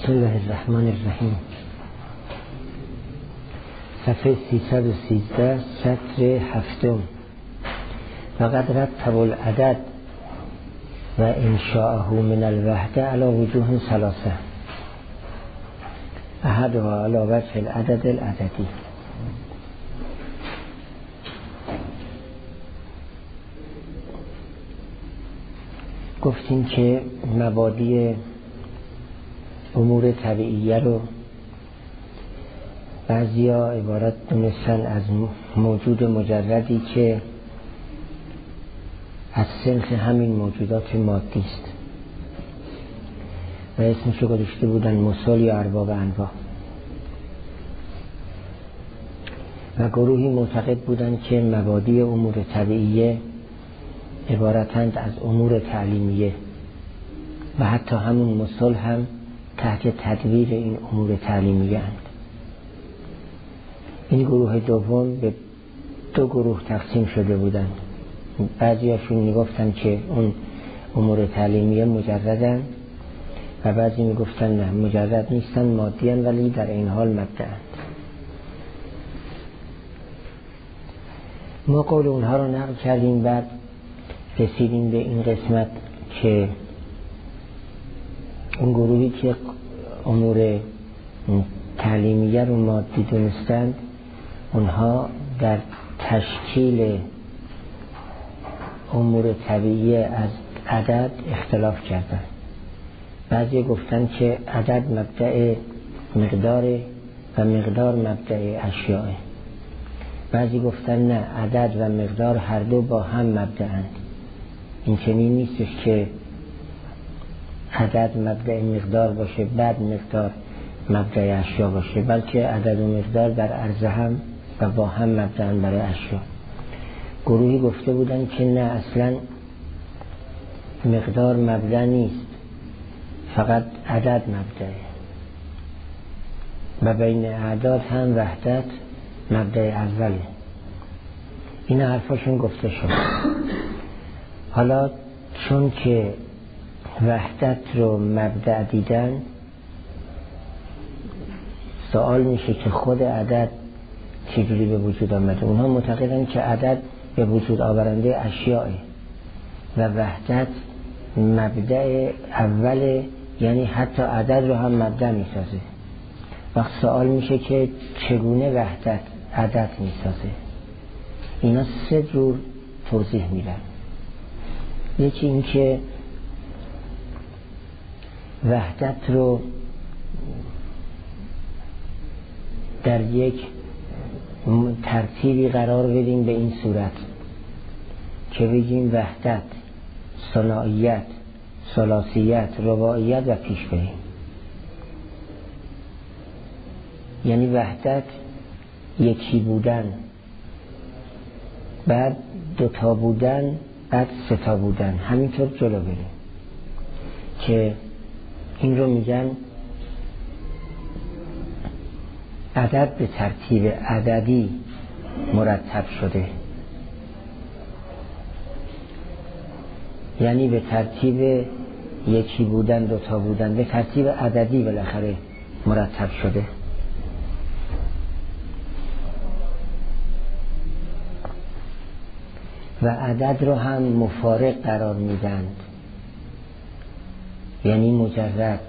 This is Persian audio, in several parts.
بسم الله الرحمن الرحیم. صفحه 313 سطر هفتم. وقد رتب العدد و انشاءه من الوحده علی وجوه ثلاثه احدها علی وجه العدد العددی. گفتیم که مبادی امور طبیعیه رو بعضیا عبارت دونستن از موجود مجردی که از صنف همین موجودات مادی است و اسمشو گذاشته بودن مثال یا ارباب انواع، و گروهی معتقد بودن که مبادی امور طبیعیه عبارتند از امور تعلیمیه و حتی همون مثال هم تحت تدبیر این امور تعلیمیه اند. این گروه دوم به دو گروه تقسیم شده بودند. بعضی هاشون میگفتن که اون امور تعلیمیه مجردن و بعضی میگفتن نه، مجرد نیستن، مادی هستند ولی در این حال مبدأند. ما قول اونها رو نقل کردیم، بعد رسیدیم به این قسمت که اون گروهی که امور تعلیمیه رو مادی دونستند، اونها در تشکیل امور طبیعی از عدد اختلاف کردند. بعضی گفتن که عدد مبدأ مقداره و مقدار مبدأ اشیاءه. بعضی گفتن نه، عدد و مقدار هر دو با هم مبدأند. این چنین نیستش که عدد مبدأ مقدار باشه بعد مقدار مبدأ اشیا باشه، بلکه عدد و مقدار در عرض هم و با هم مبدأن برای اشیا. گروهی گفته بودن که نه، اصلا مقدار مبدأ نیست، فقط عدد مبدأه و بین اعداد هم وحدت مبدأ اوله. این حرفاشون گفته شد. حالا چون که وحدت رو مبدأ دیدن، سوال میشه که خود عدد چجوری به وجود آمده. اونها معتقدن که عدد به وجود آورنده اشیاء و وحدت مبدأ اوله، یعنی حتی عدد رو هم مبدأ میسازه. وقت سوال میشه که چگونه وحدت عدد میسازه. اینا سه جور توضیح میدن. یکی این که وحدت رو در یک ترتیبی قرار بدیم به این صورت که بگیم وحدت، ثنائیت، ثلاثیت، رباعیت و پیشبری. یعنی وحدت یکی بودن، بعد دوتا بودن، بعد ستا بودن، همینطور جلو بریم که این رو میگن عدد به ترتیب عددی مرتب شده، یعنی به ترتیب یکی بودن، دوتا بودن، به ترتیب عددی بالاخره مرتب شده. و عدد رو هم مفارق قرار میدند، یعنی مجرد.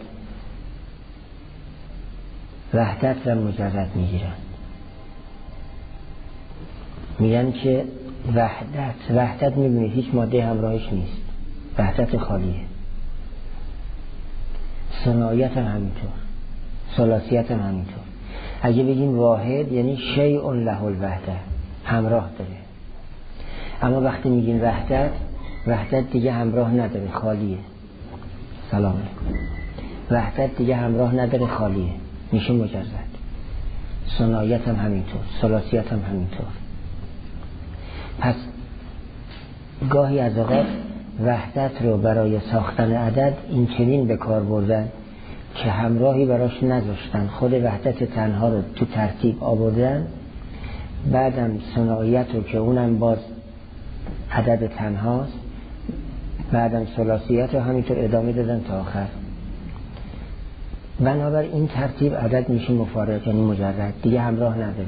وحدت و مجرد میگیرن، میگن که وحدت میبینید هیچ ماده همراهش نیست، وحدت خالیه. ثنائیت هم همینطور، ثلاثیت هم همینطور. اگه بگیم واحد یعنی شیء له الوحده، همراه داره. اما وقتی میگیم وحدت دیگه همراه نداره، خالیه. سلام علیکم. وحدت دیگه همراه نداره، خالیه، میشه مجرد. ثنائیت هم همینطور، ثلاثیت هم همینطور. پس گاهی از اوقات وحدت رو برای ساختن عدد این چنین به کار بردن که همراهی براش نذاشتن، خود وحدت تنها رو تو ترتیب آوردن، بعدم ثنائیت رو که اونم باز عدد تنهاست، بعدم ثلاثیت رو همینطور ادامه دادن تا آخر. بنابراین این ترتیب عدد میشه مفارق، یعنی مجرد، دیگه همراه نداره.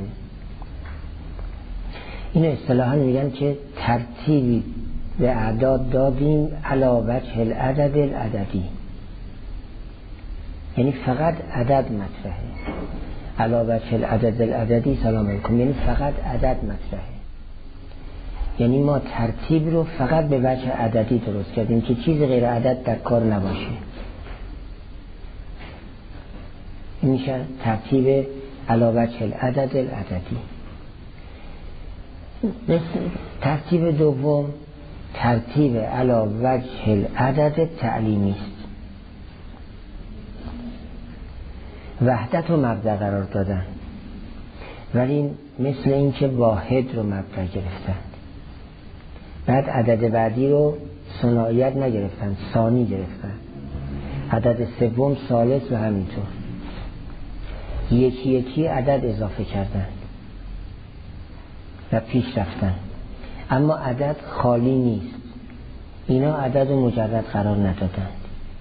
این اصطلاحا میگن که ترتیبی به اعداد دادیم علی وجه العدد العددی، یعنی فقط عدد مطرحه. علی وجه العدد العددی، سلام علیکم، یعنی فقط عدد مطرحه. یعنی ما ترتیب رو فقط به وجه عددی درست کردیم که چیز غیر عدد در کار نباشه. این میشه ترتیب علی وجه العدد العددی. ترتیب دوم ترتیب علی وجه العدد تعلیمی است. وحدت رو مبدأ قرار دادن، ولی مثل این که واحد رو مبدأ گرفتن، بعد عدد بعدی رو ثنائیت نگرفتن، ثانی گرفتن، عدد سوم ثالث و همینطور یکی یکی عدد اضافه کردن و پیش رفتن. اما عدد خالی نیست، اینا عدد مجرد قرار ندادند.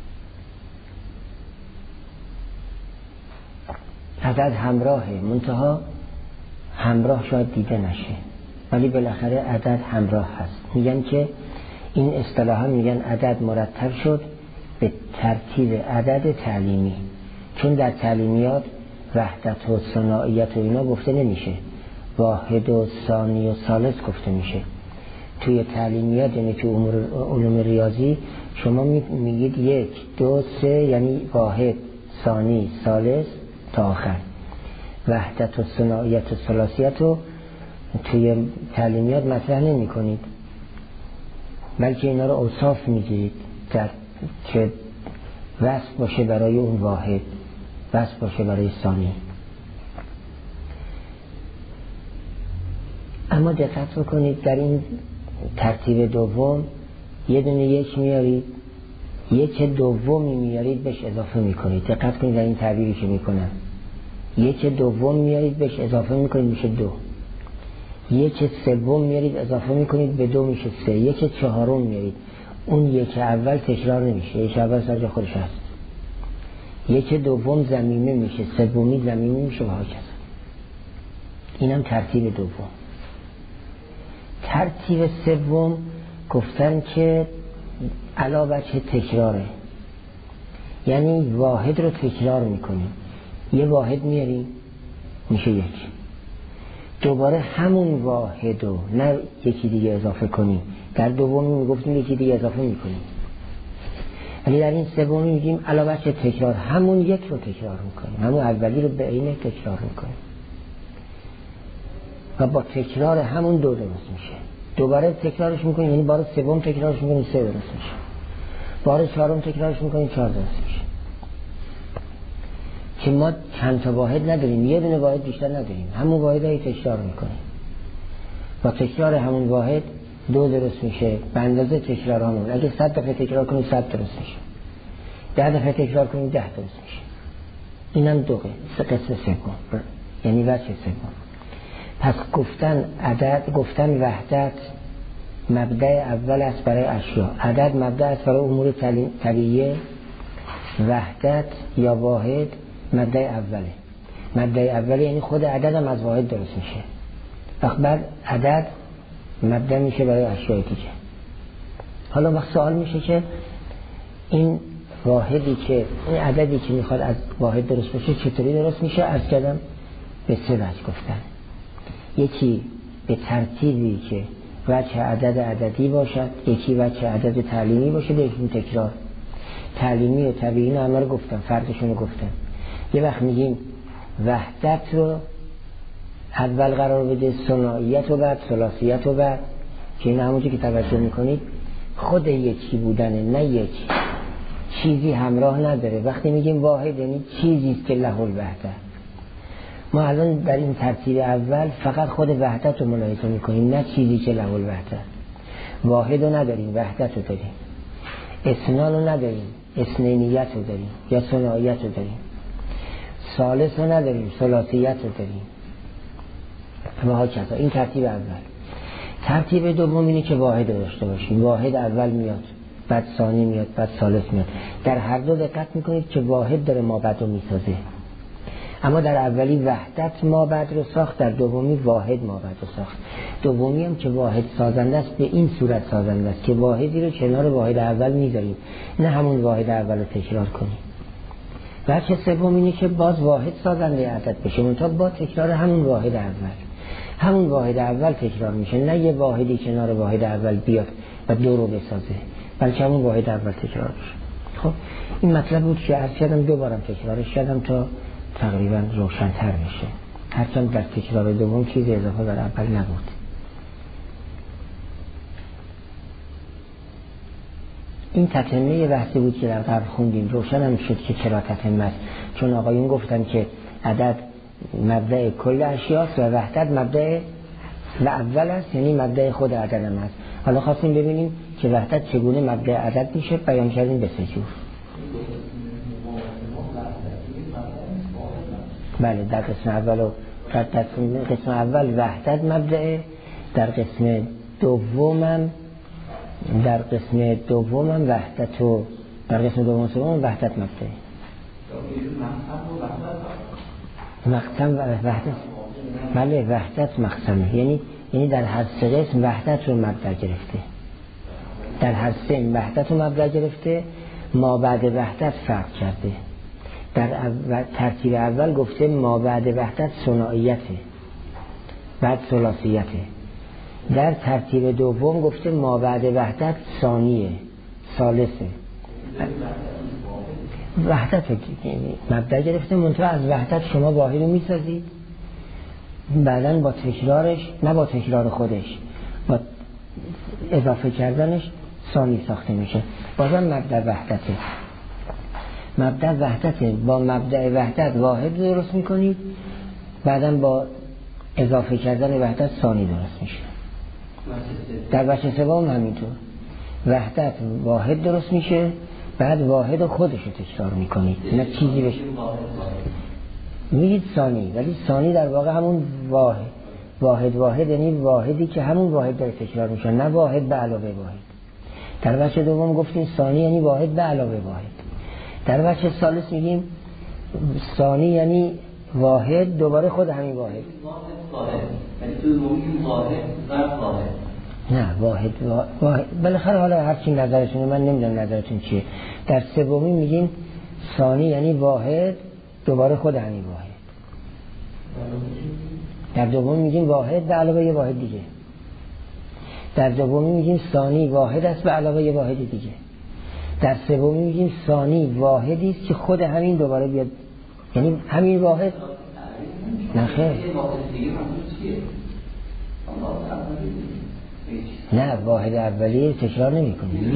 عدد همراهه، منتها همراه شاید دیده نشه، ولی بالاخره عدد همراه هست. میگن که این اصطلاحا میگن عدد مرتب شد به ترتیب عدد تعلیمی، چون در تعلیمیات وحدت و ثنائیت و اینا گفته نمیشه، واحد و ثانی و ثالث گفته میشه. توی تعلیمیات یعنی توی علوم ریاضی شما میگید 1 2 3 یعنی واحد، ثانی، ثالث تا آخر. وحدت و ثنائیت و ثلاثیت رو توی تعلیمیات مطرح نمی کنید، بلکه اینا رو اوصاف میگید که وصف باشه برای اون واحد، وصف باشه برای ثانی. اما دقت بکنید در این ترتیب دوم یه دونه یک میارید، یک دومی میارید بهش اضافه میکنید. دقت کنید در این تعبیری که میکنم، یک دوم میارید بهش اضافه میکنید میشه 2، یک سوم میارید اضافه میکنید به 2 میشه 3، یک چهارم میارید، اون یک اول تکرار نمیشه، یک اول سر جای خودش هست، یک دوم ضمیمه میشه، سومی ضمیمه میشه و هاکذا. اینم ترتیب دوم. ترتیب سوم گفتن که علاوه تکراره، یعنی واحد رو تکرار میکنیم. یه واحد میاریم میشه 1، دوباره همون واحد رو نه یکی دیگه اضافه کنیم، در دومی میگفتیم یکی دیگه اضافه میکنیم، ولی در این سومی میگیم علاوه تکرار، همون یک رو تکرار میکنیم، همون اولی رو به عینه تکرار میکنیم و با تکرار همون 2 درست میشه. دوباره تکرارش میکنیم، یعنی بار سوم تکرارش میکنیم 3 درست میشه، بار چهارم تکرارش میکنیم 4 درست میشه. که ما چند تا واحد نداریم، یه دونه واحد بیشتر نداریم، همون واحد هایی تکرار میکنیم، با تکرار همون واحد 2 درست میشه به اندازه تکرار همون. اگه 100 دفعه تکرار کنیم 100 درست میشه، 10 دفعه تکرار کنیم 10 درست میشه. اینم 2 قسم سوم، یعنی وجه سوم. پس گفتن عدد، گفتن وحدت مبدأ اول است برای اشیاء، عدد مبدأ است برای امور طبیعیه، وحدت یا واحد مبدأ اوله. مبدأ اوله یعنی خود عدد هم از واحد درست میشه، وقت بعد عدد مبدأ میشه برای اشیاء دیگه. حالا وقت سوال میشه که این واحدی که این عددی که میخواد از واحد درست بشه چطوری درست میشه؟ از کردم به 3 وجه گفتن. یکی به ترتیبی که وجه عدد عددی باشد، یکی وجه عدد تعلیمی باشه، یکی تکرار. تعلیمی و طبیعی نه همه رو گفتم، فرقشون رو گفتم. یه وقت میگیم وحدت رو اول قرار بده، ثنائیت و بعد ثلاثیت و بعد، که این همونجا که توجه میکنید خود یکی بودنه، نه یک چیزی همراه نداره. وقتی میگیم واحد یعنی چیزیست که له الوحده. ما الان در این ترتیب اول فقط خود وحدت رو ملاحظه میکنیم، نه چیزی که له الوحده. واحد رو نداریم، وحدت رو داریم. اثنان رو نداریم، اثنینیت رو داریم یا ثنائیت رو داریم. ثالث رو نداریم، ثلاثیت رو داریم و هاکذا. این ترتیب اول. ترتیب دوم اینه که واحد رو داشته باشیم. واحد اول میاد، بعد ثانی میاد، بعد ثالث میاد. در هر دو دقت میکنید که واحد داره مابعد رو میسازه. اما در اولی وحدت مابعد رو ساخت، در دومی واحد مابعد رو ساخت. دومی هم که واحد سازنده است به این صورت سازنده است که واحدی رو کنار واحد اول میذاریم، نه همون واحد اول رو تکرار کنیم. وجه سوم اینه که باز واحد سازنده عدد بشه، منتها با تکرار همون واحد اول. همون واحد اول تکرار میشه، نه یه واحدی کنار واحد اول بیاد و دو رو بسازه، بلکه همون واحد اول تکرار بشه. خب این مطلب بود که عرض کردم، دوبارم تکرارش کردم تا تقریبا روشن‌تر بشه، هرچند در تکرار دوم چیزی اضافه بر اول نبود. این تتمه بحثی بود که در قبل خوندیم، روشن هم شد که چرا تتمه است، چون آقایون گفتن که عدد مبدأ کل اشیاست و وحدت مبدأ اول است، یعنی مبدأ خود عدد هم است. حالا خواستیم ببینیم که وحدت چگونه مبدأ عدد میشه، بیان کردیم به سه جور. بله، در قسم اول و در قسم اول وحدت مبدأ، در قسم دومم وحدت و در قسم دوم سوم وحدت مبدأ. مقسم و وحدت، بله وحدت مقسمه، یعنی در هر سه قسم وحدت رو مبدأ گرفته، در هر سه وحدت رو مبدأ گرفته، ما بعد وحدت فرق کرده. در ترتیب اول گفته ما بعد وحدت ثنائیته، بعد ثلاثیته. در ترتیب دوم گفته ما بعد وحدت ثانیه، ثالثه. وحدت مبدأ گرفته، منتها از وحدت شما واحد رو میسازید، بعدن با تکرارش، نه با تکرار خودش، با اضافه کردنش ثانی ساخته میشه. بازم مبدأ وحدته، مبدأ وحدته، با مبدأ وحدت واحد درست میکنید، بعدن با اضافه کردن وحدت ثانی درست میشه. در بچه سوم همینطور، وحدت واحد درست میشه، بعد واحد خودش رو تکرار میکنید، نه چیزی بشه میگید ثانی، ولی ثانی در واقع همون واحد یعنی واحدی که همون واحد داره تکرار میشه، نه واحد به علاوه واحد. در بچه دوم گفتیم ثانی یعنی واحد به علاوه واحد. در بچه ثالث میگیم ثانی یعنی واحد دوباره خود همین واحد. نه واحد بالاخره حالا هر چی نظرتونه، من نمیدونم نظرتون چیه. در سومی میگیم ثانی یعنی واحد دوباره خود همین واحد. در دومی میگیم واحد به علاوه یه واحد دیگه. در دومی میگیم ثانی واحد است به علاوه یه واحد دیگه. در سومی میگیم ثانی واحدی است که خود همین دوباره بیاد، یعنی همین واحد. نه خیر، نه واحد اولیه تکرار نمی کنیم،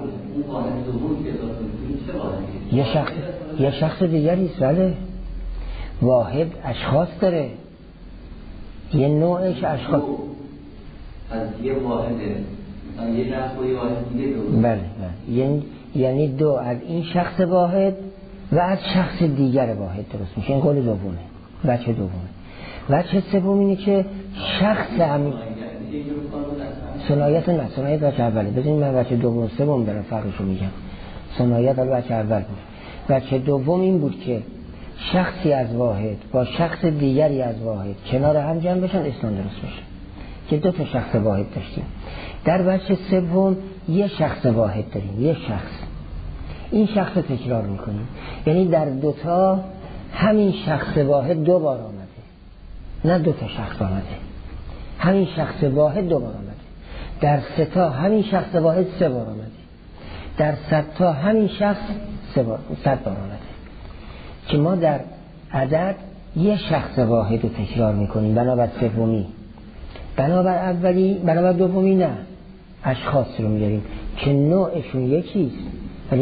یه شخص دیگری است. بله، واحد اشخاص داره، یه نوعش اشخاص از یه واحده، مثلا یه شخص و یه واحد دیگه دو. بله یعنی دو از این شخص واحد و از شخص دیگر واحد درست میشه. این قول دومه، وجه دومه. وجه سوم اینه که شخص همین ثنائیت نه، ثنائیت وجه اوله. بذارید من وجه دوم سوم دارم فرقشو میگم. ثنائیت وجه اول بود. وجه دوم این بود که شخصی از واحد با شخص دیگری از واحد کنار هم جمع بشن، اسلام درست بشه، که دو تا شخص واحد داشتیم. در وجه سوم یه شخص واحد داریم، یه شخص، این شخص رو تکرار میکنیم، یعنی در دوتا همین شخص واحد دو بار آمده، نه دو تا شخص آمده، همین شخص واحد دو بار آمده. در سه تا همین شخص واحد سه بار آمده، در صد تا همین شخص صد بار آمده. که ما در عدد یه شخص واحد رو تکرار میکنیم، بنابر سومی، بنابر اولی، بنابر دومی نه، اشخاص رو میاریم که نوعشون یکیست ولی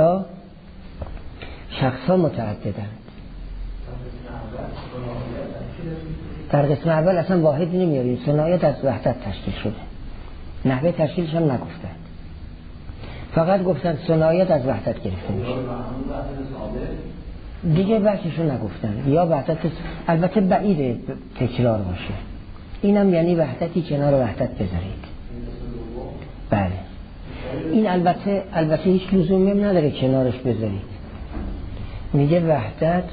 شخصا متعددند. در قسم اول اصلا واحد نمیاریم، ثنائیت از وحدت تشکیل شده، نحوه تشکیلش هم نگفتند، فقط گفتن ثنائیت از وحدت گرفته میشه، دیگه بحثشو نگفتن. یا وحدت البته بعیده تکرار باشه، اینم یعنی وحدتی کنار وحدت بذارید. بله این البته هیچ لزومی نداره کنارش بذارید. میگه وحدت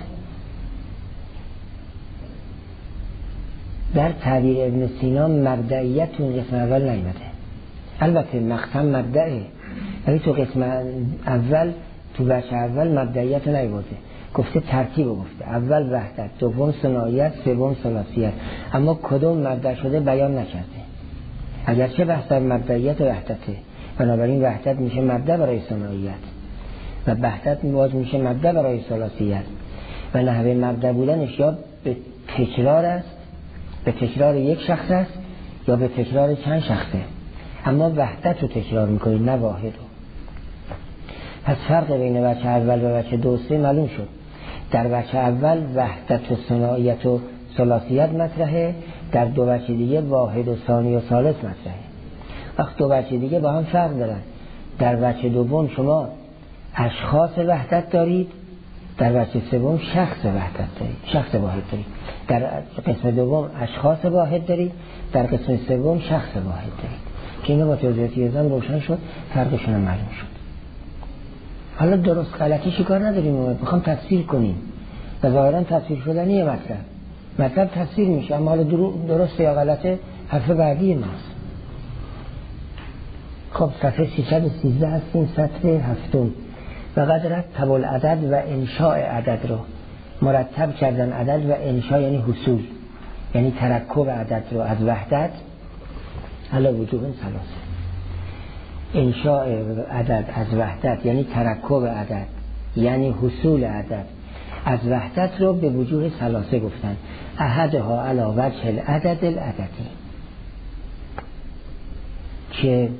در تعبیر ابن سینا مبدئیت تو قسم اول نیامده. البته مقسم مبدئه، ولی تو قسم اول تو بچه اول مبدئیت نیامده. گفته ترتیب گفته، اول وحدت، دوم ثنائیت، سوم ثلاثیت، اما کدوم مبدأ شده بیان نکرده. اگرچه بحث در مبدئیت و وحدته، بنابراین وحدت میشه مبدأ برای ثنائیت و وحدت باز میشه مبدأ برای ثلاثیت و نحوه مبدأ بودنش یا به تکرار است، به تکرار یک شخص است یا به تکرار چند شخصه، اما وحدت رو تکرار میکنید نه واحد رو. پس فرق بین بچه اول و بچه دو سه معلوم شد. در بچه اول وحدت و ثنائیت و ثلاثیت مطرحه، در دو بچه دیگه واحد و ثانی و ثالث مطرحه. وقت دو بچه دیگه با هم فرق دارن. در بچه دوم شما اشخاص وحدت دارید، در بچه سوم شخص وحدت دارید، شخص واحد دارید. در قسم دوم اشخاص واحد دارید، در قسم سوم شخص واحد دارید. که اینو با توضیحات یزدان روشن شد، فرقشون هم معلوم شد. حالا درست غلطی کار نداریم، میخوام تفسیر کنیم و ظاهرا تفسیر شدنیه مطلب تفسیر میشه، اما حالا درست یا غلطه حرف بعدی ماست. خب صفحه 313 هستیم، سطر هفتم. و قد رتب العدد و انشاء عدد رو مرتب کردن. عدد و انشاء یعنی حصول، یعنی ترکب عدد رو از وحدت علی وجوه ثلاثه. انشاء عدد از وحدت یعنی ترکب عدد، یعنی حصول عدد از وحدت رو به وجوه ثلاثه گفتن. احدها علی وجه العدد العددی، که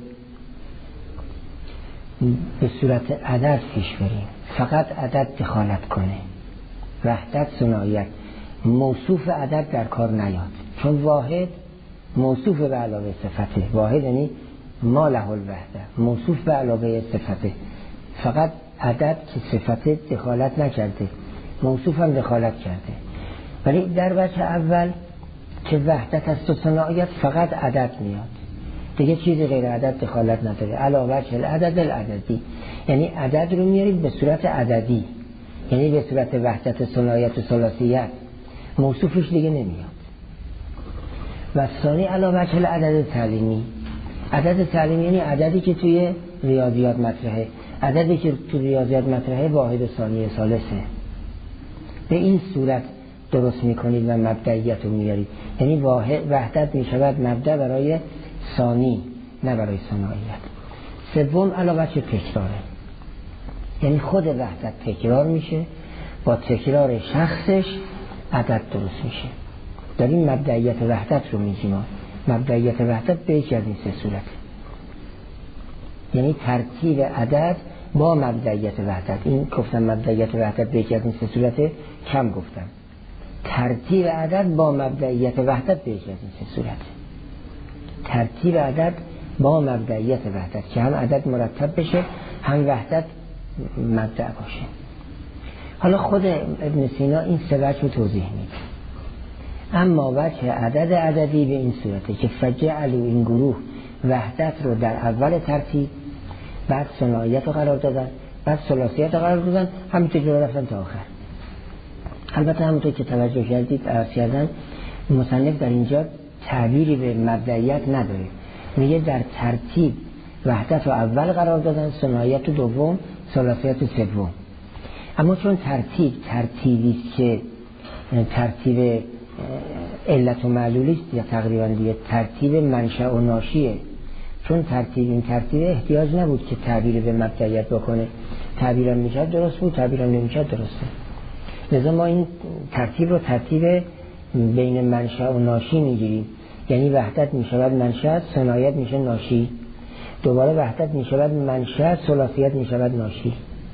به صورت عدد پیش بریم، فقط عدد دخالت کنه. وحدت ثنائیت، موصوف عدد در کار نیاد، چون واحد موصوف به علاوه صفته. واحد یعنی ما له الوحده، موصوف به علاوه صفته. فقط عدد که صفته دخالت نکرده، موصوف هم دخالت کرده. ولی در بچه اول که وحدت است و ثنائیت فقط عدد میاد، دیگه چیزی غیر عدد دخالت نداره. علاوه العدد العددی، یعنی عدد رو میارید به صورت عددی، یعنی به صورت وحدت ثنائیت و ثلاثیت، موصوفش دیگه نمیاد. و ثانی علاوه العدد تعلیمی. عدد تعلیمی یعنی عددی که توی ریاضیات مطرحه. عددی که توی ریاضیات مطرحه واحد و ثانی و ثالثه. به این صورت درست میکنید و مبدئیت رو میارید، یعنی وحدت میشود مبدأ برای ثانی نه برای ثنائیت. سوم علاوه تکراره، یعنی خود وحدت تکرار میشه، با تکرار شخصش عدد درست میشه. داریم مبدئیت وحدت رو میگیم. مبدئیت وحدت به یکی از این سه صورت، یعنی ترتیب عدد با مبدئیت وحدت. این گفتم مبدئیت وحدت به یکی از این سه صورت، کم گفتم. ترتیب عدد با مبدئیت وحدت به یکی از این سه صورت. ترتیب عدد با مبدئیت وحدت، که هم عدد مرتب بشه هم وحدت مبدأ باشه. حالا خود ابن سینا این سه وجه رو توضیح میده. اما وجه عدد عددی به این صورته که فجعلوا، این گروه وحدت رو در اول ترتیب، بعد ثنائیت رو قرار دادن، بعد ثلاثیت رو قرار دادن، همینطور جلو رفتن تا آخر. البته همونطور که توجه کردید عرض کردن، مصنف در اینجا تعبیری به مبدئیت نداره. میگه در ترتیب وحدت رو اول قرار دادن، ثنائیت رو دوم، ثلاثیت رو سوم. اما چون ترتیبی که ترتیب علت و معلولی یا تقریبا دیگه ترتیب منشأ و ناشیه، چون این ترتیب احتیاج نبود که تعبیر به مبدئیت بکنه، تعبیرم میشد درست بود، تعبیرم نمیشد درسته. لذا ما این ترتیب رو ترتیب بین منشأ و ناشی میگیریم، یعنی وحدت میشود منشأ، ثنائیت میشه ناشی، دوباره وحدت میشود منشأ، ثلاثیت میشود ناشی،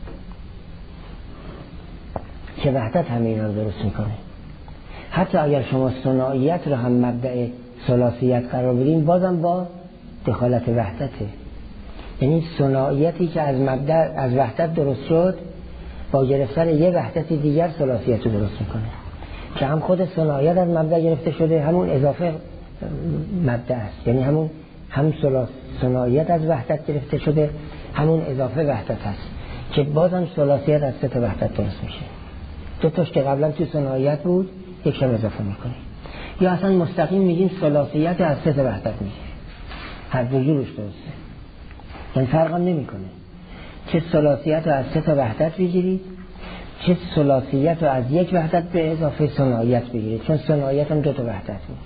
که وحدت همه اینا رو درست میکنه. حتی اگر شما ثنائیت رو هم مبدأ ثلاثیت قرار بدیم، بازم با دخالت وحدته. یعنی ثنائیتی که از وحدت درست شد، با گرفتن یه وحدت دیگر ثلاثیت رو درست میکنه، که هم خود ثنائیت از مبدأ گرفته شده، همون اضافه مبدأ است، یعنی هم ثنائیت از وحدت گرفته شده، همون اضافه وحدت هست که بازم ثلاثیت از 3 تا وحدت درست میشه. 2 تاش که قبلا تو ثنائیت بود، یک شم اضافه میکنیم. یا اصلا مستقیم میگیم ثلاثیت از 3 تا وحدت میشه. هر دو جورش درسته، این فرق هم نمیکنه چه ثلاثیت رو از 3 تا وحدت بگیرید، چه ثلاثیت رو از 1 وحدت به اضافه ثنائیت بگیرید، چون ثنائیت هم 2 تا وحدت بود.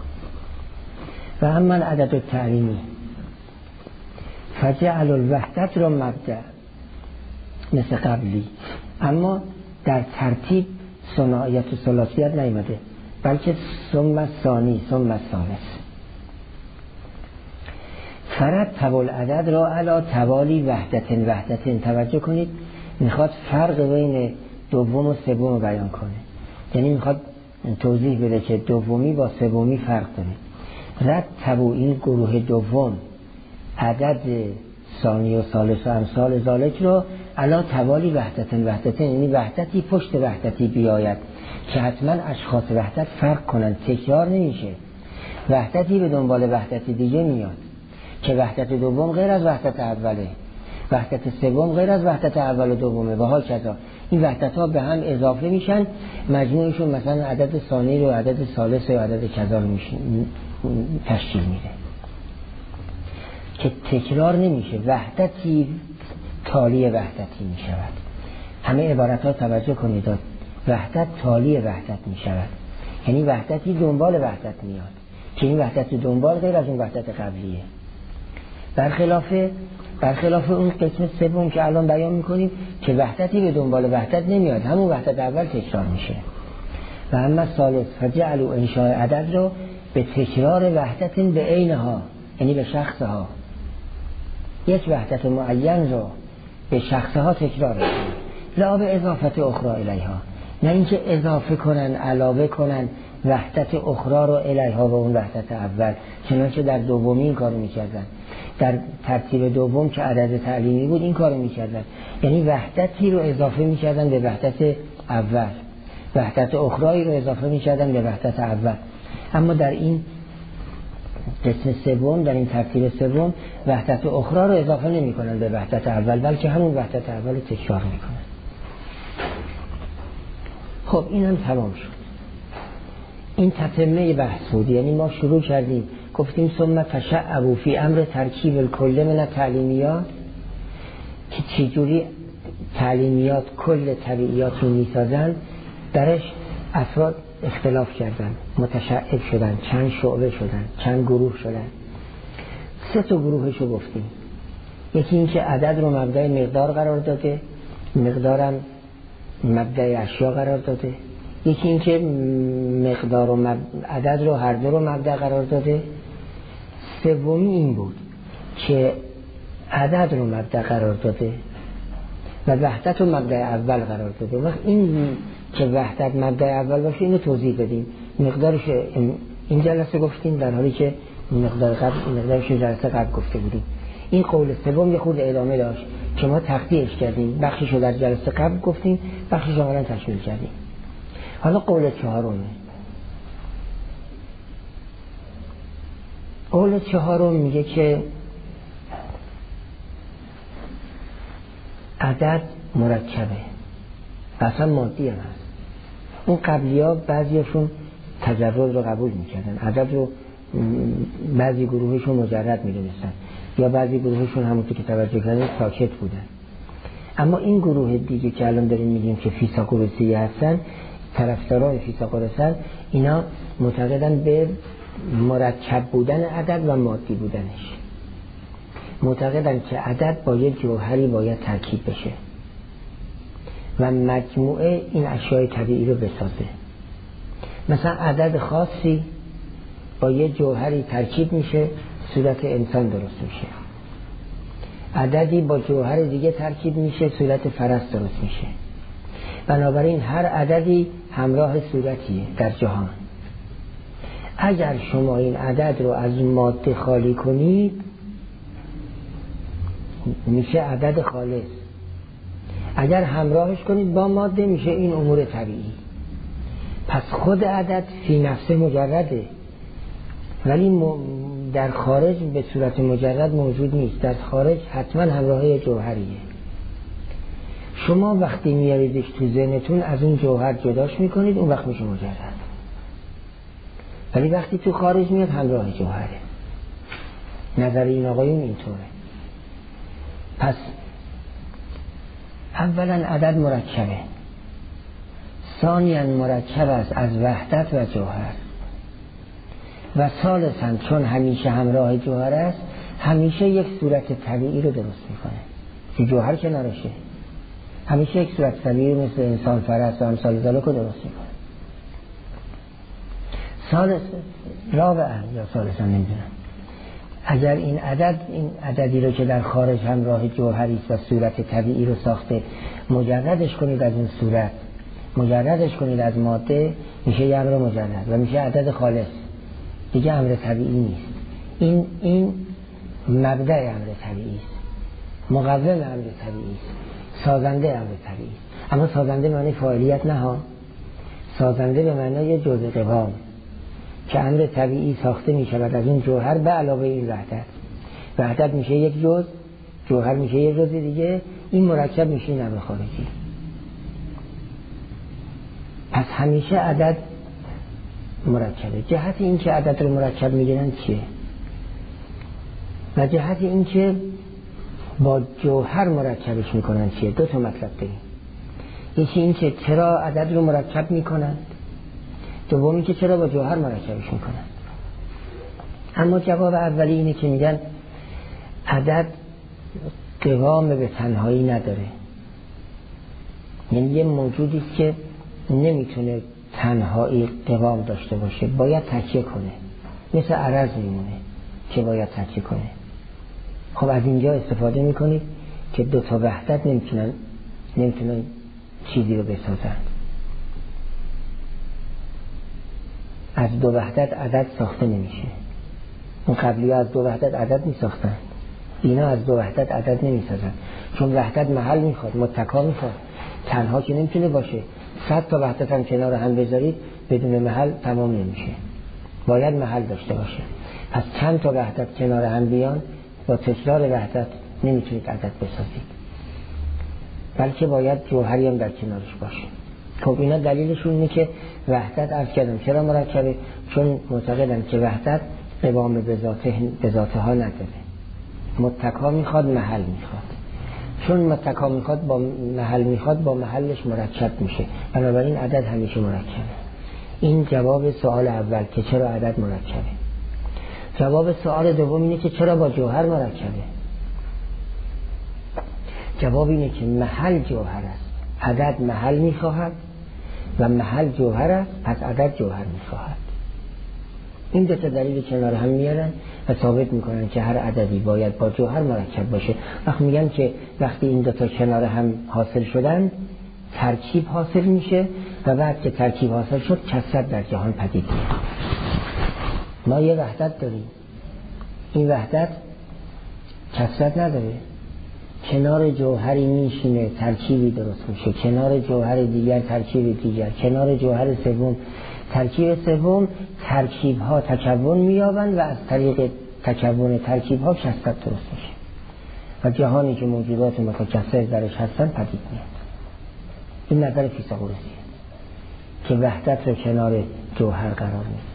و اما العدد التعلیمی فجعل الوحدت را مبدأ مثل قبلی، اما در ترتیب ثنائیت و ثلاثیت نیامده، بلکه ثم الثانی ثم الثالث. فرتب العدد را علی توالی وحدتن. توجه کنید، میخواد فرق بین دوم و سوم بیان کنه، یعنی میخواد توضیح بده که دومی با سومی فرق داره. رتبوا، این گروه دوم، عدد ثانی و ثالث و امثال ذالک رو علی توالی وحدتن، یعنی وحدتی پشت وحدتی بیاید که حتما اشخاص وحدت فرق کنن، تکرار نمیشه، وحدتی به دنبال وحدتی دیگه میاد که وحدت دوم غیر از وحدت اوله، وحدت سوم غیر از وحدت اول و دومه و ها کذا. این وحدت ها به هم اضافه میشن، مجموعشون مثلا عدد ثانی رو عدد ثالث و عدد کذا رو تشکیل میده که تکرار نمیشه، وحدتی تالی وحدتی میشود. همه عبارت ها توجه کنید، وحدت تالی وحدت میشود، یعنی وحدتی دنبال وحدت میاد که این وحدت دنبال غیر از اون وحدت قبلیه. برخلاف اون قسم سوم که الان بیان میکنیم که وحدتی به دنبال وحدت نمیاد، همون وحدت اول تکرار میشه. و اما ثالث فجعلوا انشاء عدد رو به تکرار وحدت به عینها، یعنی به شخصها، یک وحدت معین رو به شخصها تکرار کنن، لا به اضافت اخرى الیها، نه اینکه اضافه کنن علاوه کنن وحدت اخرى رو الیها و اون وحدت اول، چنانچه در دومی این کارو میکردن، در ترتیب دوم که عدد تعلیمی بود این کارو میکردن، یعنی وحدتی رو اضافه میکردن به وحدت اول، وحدت اخرایی رو اضافه میکردن به وحدت اول. اما در این قسم سوم، در این ترتیب سوم، وحدت اخرى رو اضافه نمیکنن به وحدت اول، بلکه همون وحدت اول رو تکرار میکنن. خب این هم تمام شد. این تتمه بحث بود، یعنی ما شروع کردیم گفتیم ثم تشعبوا فی امر ترکیب الکل من تعلیمیات، که چجوری تعلیمیات کل طبیعیات رو میسازن. درش افراد اختلاف کردن، متشعب شدن، چند شعبه شدن، چند گروه شدن. 3 تا گروهشو گفتیم. یکی این که عدد رو مبدأ مقدار قرار داده، مقدارم مبدأ اشیا قرار داده. یکی این که مقدار و عدد رو هر دو رو مبدأ قرار داده. سومی این بود که عدد رو مبدأ قرار داده و وحدت رو مبدأ اول قرار داده. وقت این که وحدت مبدأ اول باشه اینو توضیح بدیم. مقدارش این جلسه گفتیم، در حالی که مقدارش جلسه قبل گفته بودیم. این قول سوم یه خورده ادامه داشت که ما تقطیعش کردیم، بخشش رو در جلسه قبل گفتیم، بخشش رو الان تشکیل کردیم. حالا قول چهارمه. قول چهارم میگه که عدد مرکبه، اصلا مادی هم هست. اون قبلی ها بعضیشون تجرد رو قبول میکردن، عدد رو بعضی گروهشون مجرد میدونستن، یا بعضی گروهشون همونطور که توجه کردن ساکت بودن. اما این گروه دیگه که الان داریم میگیم که فیثاغورسی هستن، طرفداران فیثاغورسن، اینا معتقدن به مرکب بودن عدد و مادی بودنش. معتقدن که عدد با یک جوهری باید ترکیب بشه و مجموعه این اشیاء طبیعی رو بسازه. مثلا عدد خاصی با یک جوهری ترکیب میشه، صورت انسان درست میشه. عددی با جوهر دیگه ترکیب میشه، صورت فرس درست میشه. بنابراین هر عددی همراه صورتیه در جهان. اگر شما این عدد رو از ماده خالی کنید میشه عدد خالص، اگر همراهش کنید با ماده میشه این امور طبیعی. پس خود عدد فی نفسه مجرده، ولی در خارج به صورت مجرد موجود نیست، در خارج حتما همراه جوهریه. شما وقتی میاریدش تو ذهنتون از اون جوهر جداش میکنید، اون وقت میشه مجرد. ولی وقتی تو خارج میاد همراه جوهره. نظر این آقایون اینطوره. پس اولا عدد مرکبه، ثانیاً مرکب است از وحدت و جوهر، و ثالثاً چون همیشه همراه جوهر است همیشه یک صورت طبیعی رو درست میکنه. که جوهر کنارشه همیشه یک صورت طبیعی مثل انسان، فرس و امثال ذالک رو درست میکنه. رابعاً یا ثالثاً نمیدونم، اگر این عددی رو که در خارج همراه جوهری است و صورت طبیعی رو ساخته مجردش کنید از این صورت، مجردش کنید از ماده، میشه یه امر مجرد و میشه عدد خالص، دیگه امر طبیعی نیست. این مبدأ امر طبیعی است، مقوم امر طبیعی است، سازنده امر طبیعی است. اما سازنده معنی فاعلیت نه ها، سازنده به معنای جزء قوام که امر طبیعی ساخته می شود از اون جوهر به علاوه این وحدت. وحدت میشه یک جزء، جوهر میشه یک جزء دیگه، این مرکب میشه این امر خارجی. پس همیشه عدد مرکبه. جهت این که عدد رو مرکب میگیرن چیه؟ و جهت این که با جوهر مرکبش میکنن چیه؟ دو تا مطلب داریم. یکی این که چرا عدد رو مرکب میکنن، دومی که چرا با جوهر مرکبش میکنن. اما جواب اولی اینه که میگن عدد قوام به تنهایی نداره، یعنی یه موجودی است که نمیتونه تنهایی قوام داشته باشه، باید تکیه کنه، مثل عرض میمونه که باید تکیه کنه. خب از اینجا استفاده میکنید که دو تا وحدت نمیتونن چیزی رو بسازن. از دو وحدت عدد ساخته نمیشه. اون قبلی ها از دو وحدت عدد میساختن، اینا از دو وحدت عدد نمیسازن، چون وحدت محل میخواد، متکا میخواد. تنها که نمیتونه باشه، 100 تا وحدت هم کنار هم بذارید بدون محل تمام نمیشه، باید محل داشته باشه. پس چند تا وحدت کنار هم بیان، با تکرار وحدت نمیتونید عدد بسازید، بلکه باید جوهری هم در کنارش باشه. خب اینا دلیلشون اینه که وحدت عرض کردم چرا مرکبه، چون معتقدن که وحدت قوام به ذاته ها نداره، متکا میخواد، محل میخواد. چون متکا میخواد با محل میخواد، با محلش مرکب میشه، بنابراین عدد همیشه مرکبه. این جواب سوال اول که چرا عدد مرکبه. جواب سوال دوم اینه که چرا با جوهر مرکبه. جواب اینه که محل جوهر است، عدد محل میخواهد و محل جوهر است، پس عدد جوهر میخواهد. این دو تا دلیل کنار هم میارن و ثابت میکنن که هر عددی باید با جوهر مرکب باشه. وقت میگن که وقتی این دو تا کنار هم حاصل شدن ترکیب حاصل میشه و بعد که ترکیب حاصل شد کثرت در جهان پدید میاد. ما یه وحدت داریم، این وحدت کثرت نداره، کنار جوهری میشینه ترکیبی درست میشه، کنار جوهر دیگر ترکیب دیگر، کنار جوهر سوم ترکیب سوم، ترکیب ها تکون مییابند و از طریق تکون ترکیب ها کثرت درست میشه و جهانی که موجودات متکثر درش هستن پدید میاد. این نظر فیثاغورسیه که وحدت رو کنار جوهر قرار میده.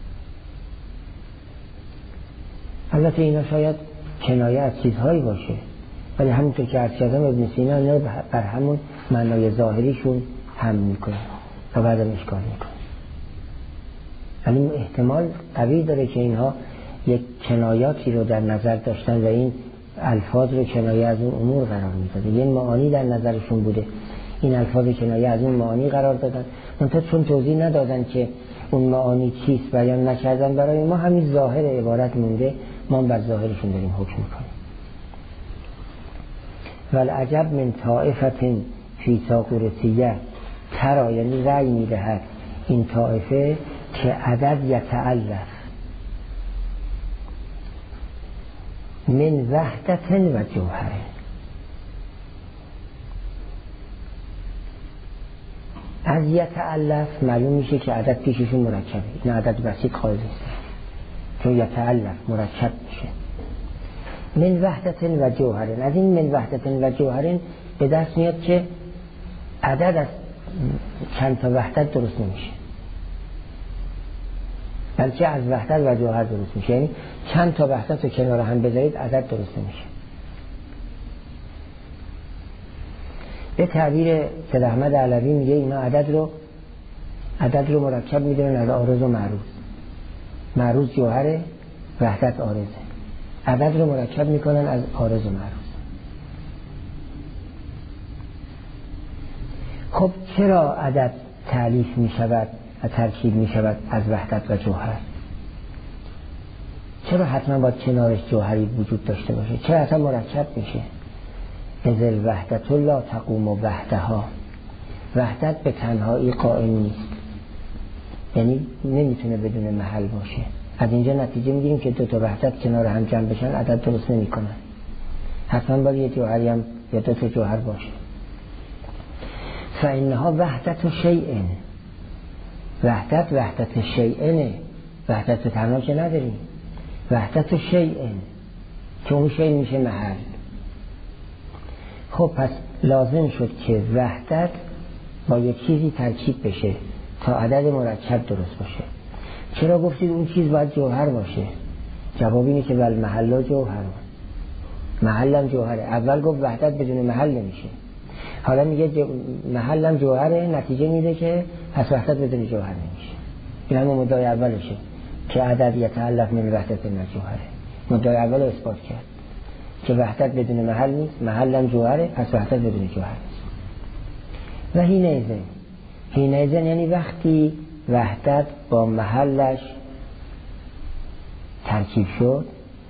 البته اینا شاید کنایه از چیزهایی باشه، ولی همونطور که عرض کردم ابن سینا اینا رو بر همون معنای ظاهریشون هم میکنه و بعدم اشکال میکنه. ولی احتمال قوی داره که اینها یک کنایاتی رو در نظر داشتن و این الفاظ رو کنایه از اون امور قرار میداده، یه معانی در نظرشون بوده، این الفاظ کنایه از اون معانی قرار دادن. منتها چون توضیح ندادن که اون معانی چیست بیان نکردن برای ما، همین ظاهر عبارت مونده، ما بر ظاهرشون داریم حکم میکنیم. والعجب من طائفت فیثاغورسیه ترا، یعنی رأی میدهد این طائفه که عدد یتعلف من وحدت و جوهر. از یتعلف معلوم میشه که عدد پیششون مرکبه، این عدد بسیط خالص نیست. چون یتألف مرکب میشه. من وحدت و جوهرین، از این من وحدت و جوهرین به دست میاد که عدد از چند تا وحدت درست نمیشه، بلکه از وحدت و جوهر درست میشه. یعنی چند تا وحدت رو کنار هم بذارید عدد درست نمیشه. به تعبیر سید احمد علوی میگه اینا عدد رو مرکب میدونن از عارض و معروض. معروض جوهره، وحدت عارضه. عدد رو مرکب میکنن از عارض و معروض. خب چرا عدد تألیف میشود و ترکیب میشود از وحدت و جوهر؟ چرا حتما باید کنارش جوهری وجود داشته باشه؟ چرا اصلا مرکب میشه؟ اذ الوحدت لا تقوم وحدها، وحدت به تنهایی قائم نیست، یعنی نمیتونه بدون محل باشه. از اینجا نتیجه میگیریم که دو تا وحدت کنار هم جمع بشن عدد درست نمیکنن، حتما باید یه جوهری هم یا دو تا جوهر باشه. فإنها وحدت شیء، وحدت شیئنه، وحدت تنها که نداریم، وحدت شیء که اون شیء میشه محل. خب پس لازم شد که وحدت با یک چیزی ترکیب بشه تا عدد مرکب درست باشه. چرا گفتید اون چیز باید جوهر باشه؟ جواب اینه که بل محل جوهر، محلم جوهره. اول گفت وحدت بدون محل نمیشه، حالا میگه محلم جوهره، نتیجه میده که پس وحدت بدون جوهر نمیشه. این هم مدعای اولشه که عدد یتألف من وحدت و جوهره. مدعای اول رو اثبات کرد که وحدت بدون محل نیست، محلم جوهره، پس وحدت بدون جوهر نیست. و حینئذ یعنی وقتی وحدت با محلش ترکیب شد،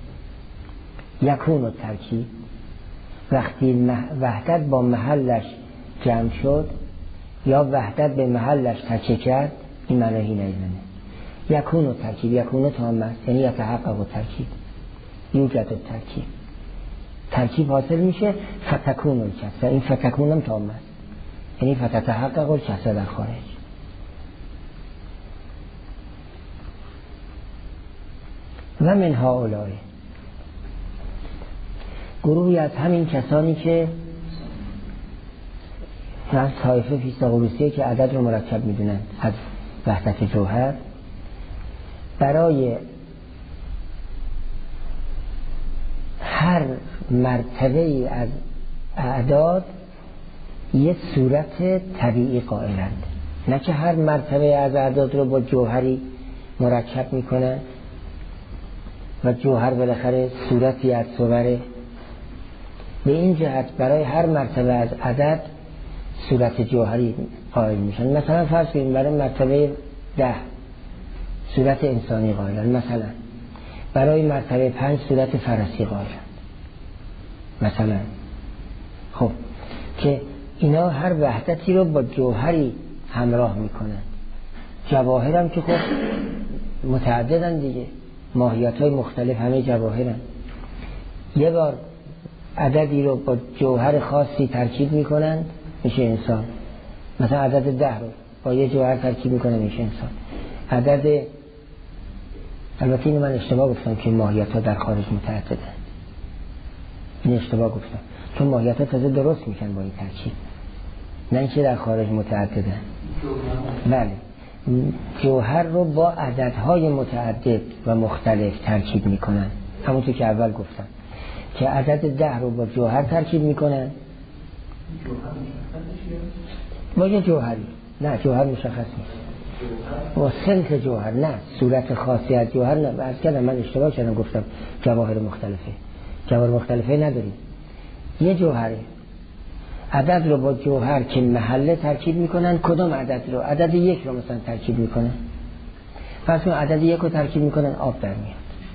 یکون ترکیب، وقتی وحدت با محلش جمع شد یا وحدت به محلش تکیه کرد، این معنی حینئذه. یکون ترکیب، یکون تام است، یعنی یتحقق ترکیب، یوجد ترکیب، ترکیب حاصل میشه. فتکون الکسر، این فتکون هم تام است، یعنی فتتحقق الکسر در خارج. و من هؤلاء، گروهی از همین کسانی که از طایفه فیثاغورسیه که عدد رو مرکب میدونن از وحدت جوهر، برای هر مرتبه از اعداد یک صورت طبیعی قائلند. نه که هر مرتبه از اعداد رو با جوهری مرکب میکنن و جوهر بالاخره صورتی از صوره. به این جهت برای هر مرتبه از عدد صورت جوهری قائل میشن. مثلا فرض کنیم برای مرتبه 10 صورت انسانی قائلن، مثلا برای مرتبه 5 صورت فرسی قائلن مثلا. خب که اینا هر وحدتی رو با جوهری همراه میکنن. جواهر هم که خب متعددن دیگه، ماهیت های مختلف همه جواهرن. یه بار عددی رو با جوهر خاصی ترکیب میکنن میشه انسان. مثلا عدد 10 رو با یه جوهر ترکیب میکنن میشه انسان. عدد، البته اینو من اشتباه گفتم که ماهیت ها در خارج متعددن، این اشتباه گفتم، چون ماهیت ها تازه درست میشن با این ترکیب، نه اینکه در خارج متعددن. بله، جوهر رو با عددهای متعدد و مختلف ترکیب میکنن، همونطور که اول گفتم که عدد 10 رو با جوهر ترکیب میکنن. با یه جوهری، نه جوهر مشخص نیست، با سنت جوهر، نه صورت خاصی از جوهر، نه. از کردم من اشتباه کردم گفتم جواهر مختلفه، جواهر مختلفه نداریم، یه جوهره. عدد رو با جوهر که محله ترکیب میکنن. کدام عدد رو؟ عدد 1 رو مثلا ترکیب میکنن. پس اون عدد 1 رو ترکیب میکنن، آب در میاد.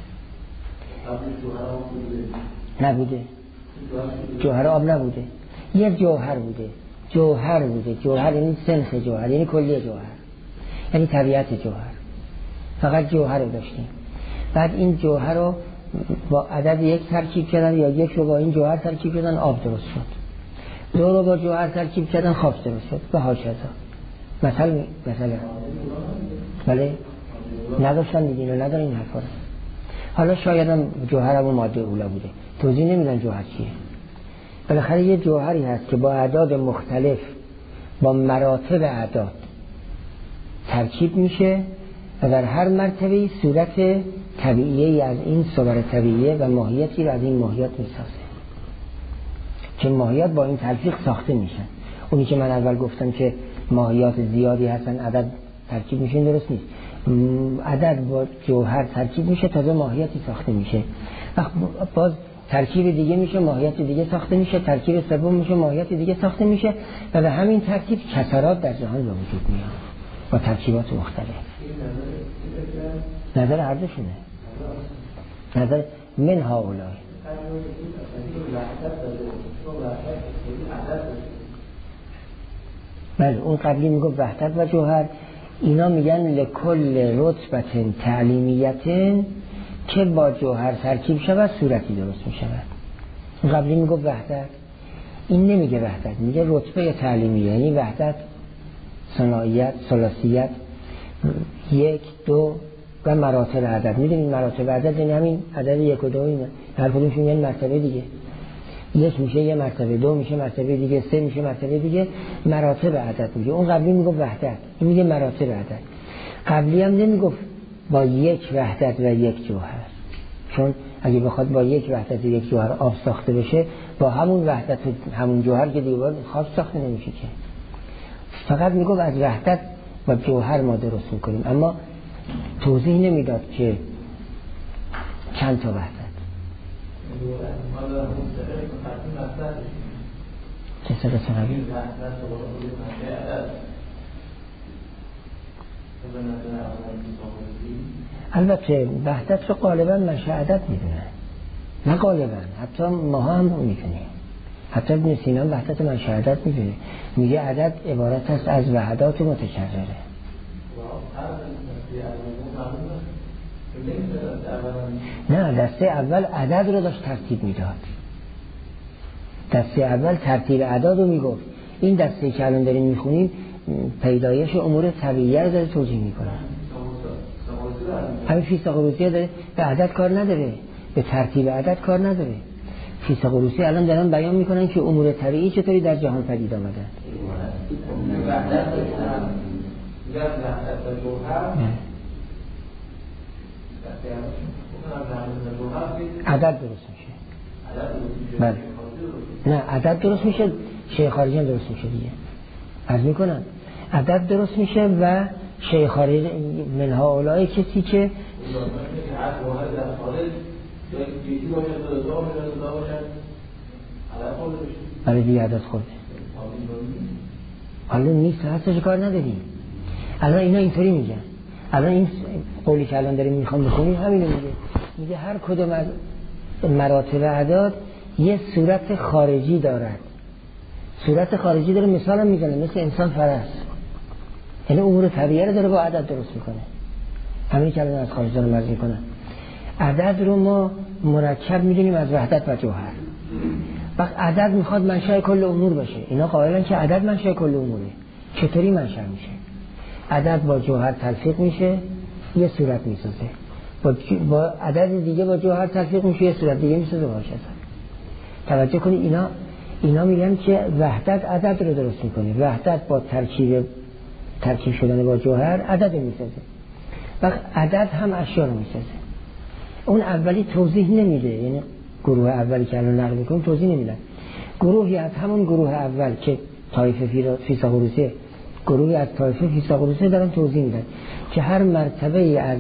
نبوده، جوهر آب نبوده، یه جوهر بوده، جوهر یعنی سنخ جوهر، یعنی کلیه جوهر، یعنی طبیعت جوهر. فقط جوهر رو داشتیم، بعد این جوهر رو با عدد 1 ترکیب کردن، یا 1 رو با این جوهر ترکیب کردن، آب درست شد. 2 رو با جوهر ترکیب کردن، خاک درست شد و هاکذا. مثلا بله نداشتن دیگه، اینو ندارن این حرفا رو. حالا شاید هم جوهر هم ماده اولا بوده، توضیح نمیدن جوهر چیه. بالاخره یه جوهری هست که با اعداد مختلف با مراتب اعداد ترکیب میشه و در هر مرتبه صورت طبیعی از این صور طبیعیه و ماهیتی رو از این ماهیت میسازه که ماهیت با این تلفیق ساخته میشن. اونی که من اول گفتم که ماهیات زیادی هستن عدد ترکیب میشه درست نیست. عدد با جوهر ترکیب میشه تازه ماهیتی ساخته میشه. باز ترکیب دیگه میشه ماهیت دیگه ساخته میشه، ترکیب سوم میشه ماهیت دیگه ساخته میشه و به همین ترتیب کسرات در جهان به وجود میاد با ترکیبات مختلف. نظر هر دوشونه، نظر من هؤلاء. بله اون قبلی میگفت وحدت و جوهر، اینا میگن لکل رتبت تعلیمیت که با جوهر ترکیب شود صورتی درست میشود. اون قبلی میگفت وحدت، این نمیگه وحدت، میگه رتبه تعلیمیه، یعنی وحدت، ثنائیت، ثلاثیت، 1 2 و مراتب عدد. میدونید مراتب عدد یعنی همین عدد 1 و 2 اینا، هر کدومشون یه مرتبه دیگه. 1 میشه یه مرتبه، 2 میشه مرتبه دیگه، 3 میشه مرتبه دیگه، مراتب عدد میگه. اون قبلی میگفت وحدت، این میگه مراتب عدد. قبلی هم نمیگفت با 1 وحدت و 1 جوهر، چون اگه بخواد با 1 وحدت و 1 جوهر آب ساخته بشه با همون وحدت و همون جوهر که دیگه خاص ساخته نمیشه که. فقط میگفت از وحدت و جوهر ما درست میکنیم، اما توضیح نمیداد که چند تا وحدت. چه سر سنبی؟ البته وحدت رو غالبا منشأ عدد میدونه، نه غالبا، حتی ما هم میدونیم، حتی ابن سینا وحدت منشأ عدد میدونه، میگه عدد عبارت است از وحدات متکرره. نه دسته اول عدد رو داشت ترتیب میداد، دسته اول ترتیب اعداد رو میگفت. این دسته که الان داریم میخونیم پیدایش امور طبیعیه رو داره توضیح میکنه. همین فیثاغوروسی داره به عدد کار نداره، به ترتیب عدد کار نداره. فیثاغوروسی الان دارن بیان میکنن که امور طبیعی چطوری در جهان پدید آمده. عدد درست میشه. بله. نه عدد درست میشه، شیء خارجی هم درست میشه دیگه. عرض میکنم عدد درست میشه و شیء خارجی من هؤلاء کسی که برای دیگه عدد خورده حالا نیست، هستش کار نداریم. الان اینا اینطوری میگن، الان این قولی که الان داریم میخوام بخونیم همینو میگه هر کدوم از مراتب اعداد یه صورت خارجی دارد. صورت خارجی داره، مثال هم میزنه مثل انسان فرس، یعنی امور طبیعی رو داره با عدد درست میکنه. همین که الان از خارج داره مرز میکنه. عدد رو ما مرکب میدونیم از وحدت و جوهر. وقت عدد میخواد منشأ کل امور باشه، اینا قائلن که عدد منشأ کل اموره. چطوری منشأ میشه؟ عدد با جوهر تلفیق میشه یه صورت میسازه، با عدد دیگه با جوهر تلفیق میشه یه صورت دیگه میسازه باشه. توجه کنید اینا میگن که وحدت عدد رو درست میکنه، وحدت با ترکیب شدن با جوهر عدد میسازه، وقت عدد هم اشیا رو میسازه. اون اولی توضیح نمیده، یعنی گروه اولی که الان نقل میکنیم توضیح نمیدن. گروهی از همون گروه اول که طایفه فیثاغوروسی، گروهی از طایفه فیثاغوروسی دارن توضیح میدن که هر مرتبه از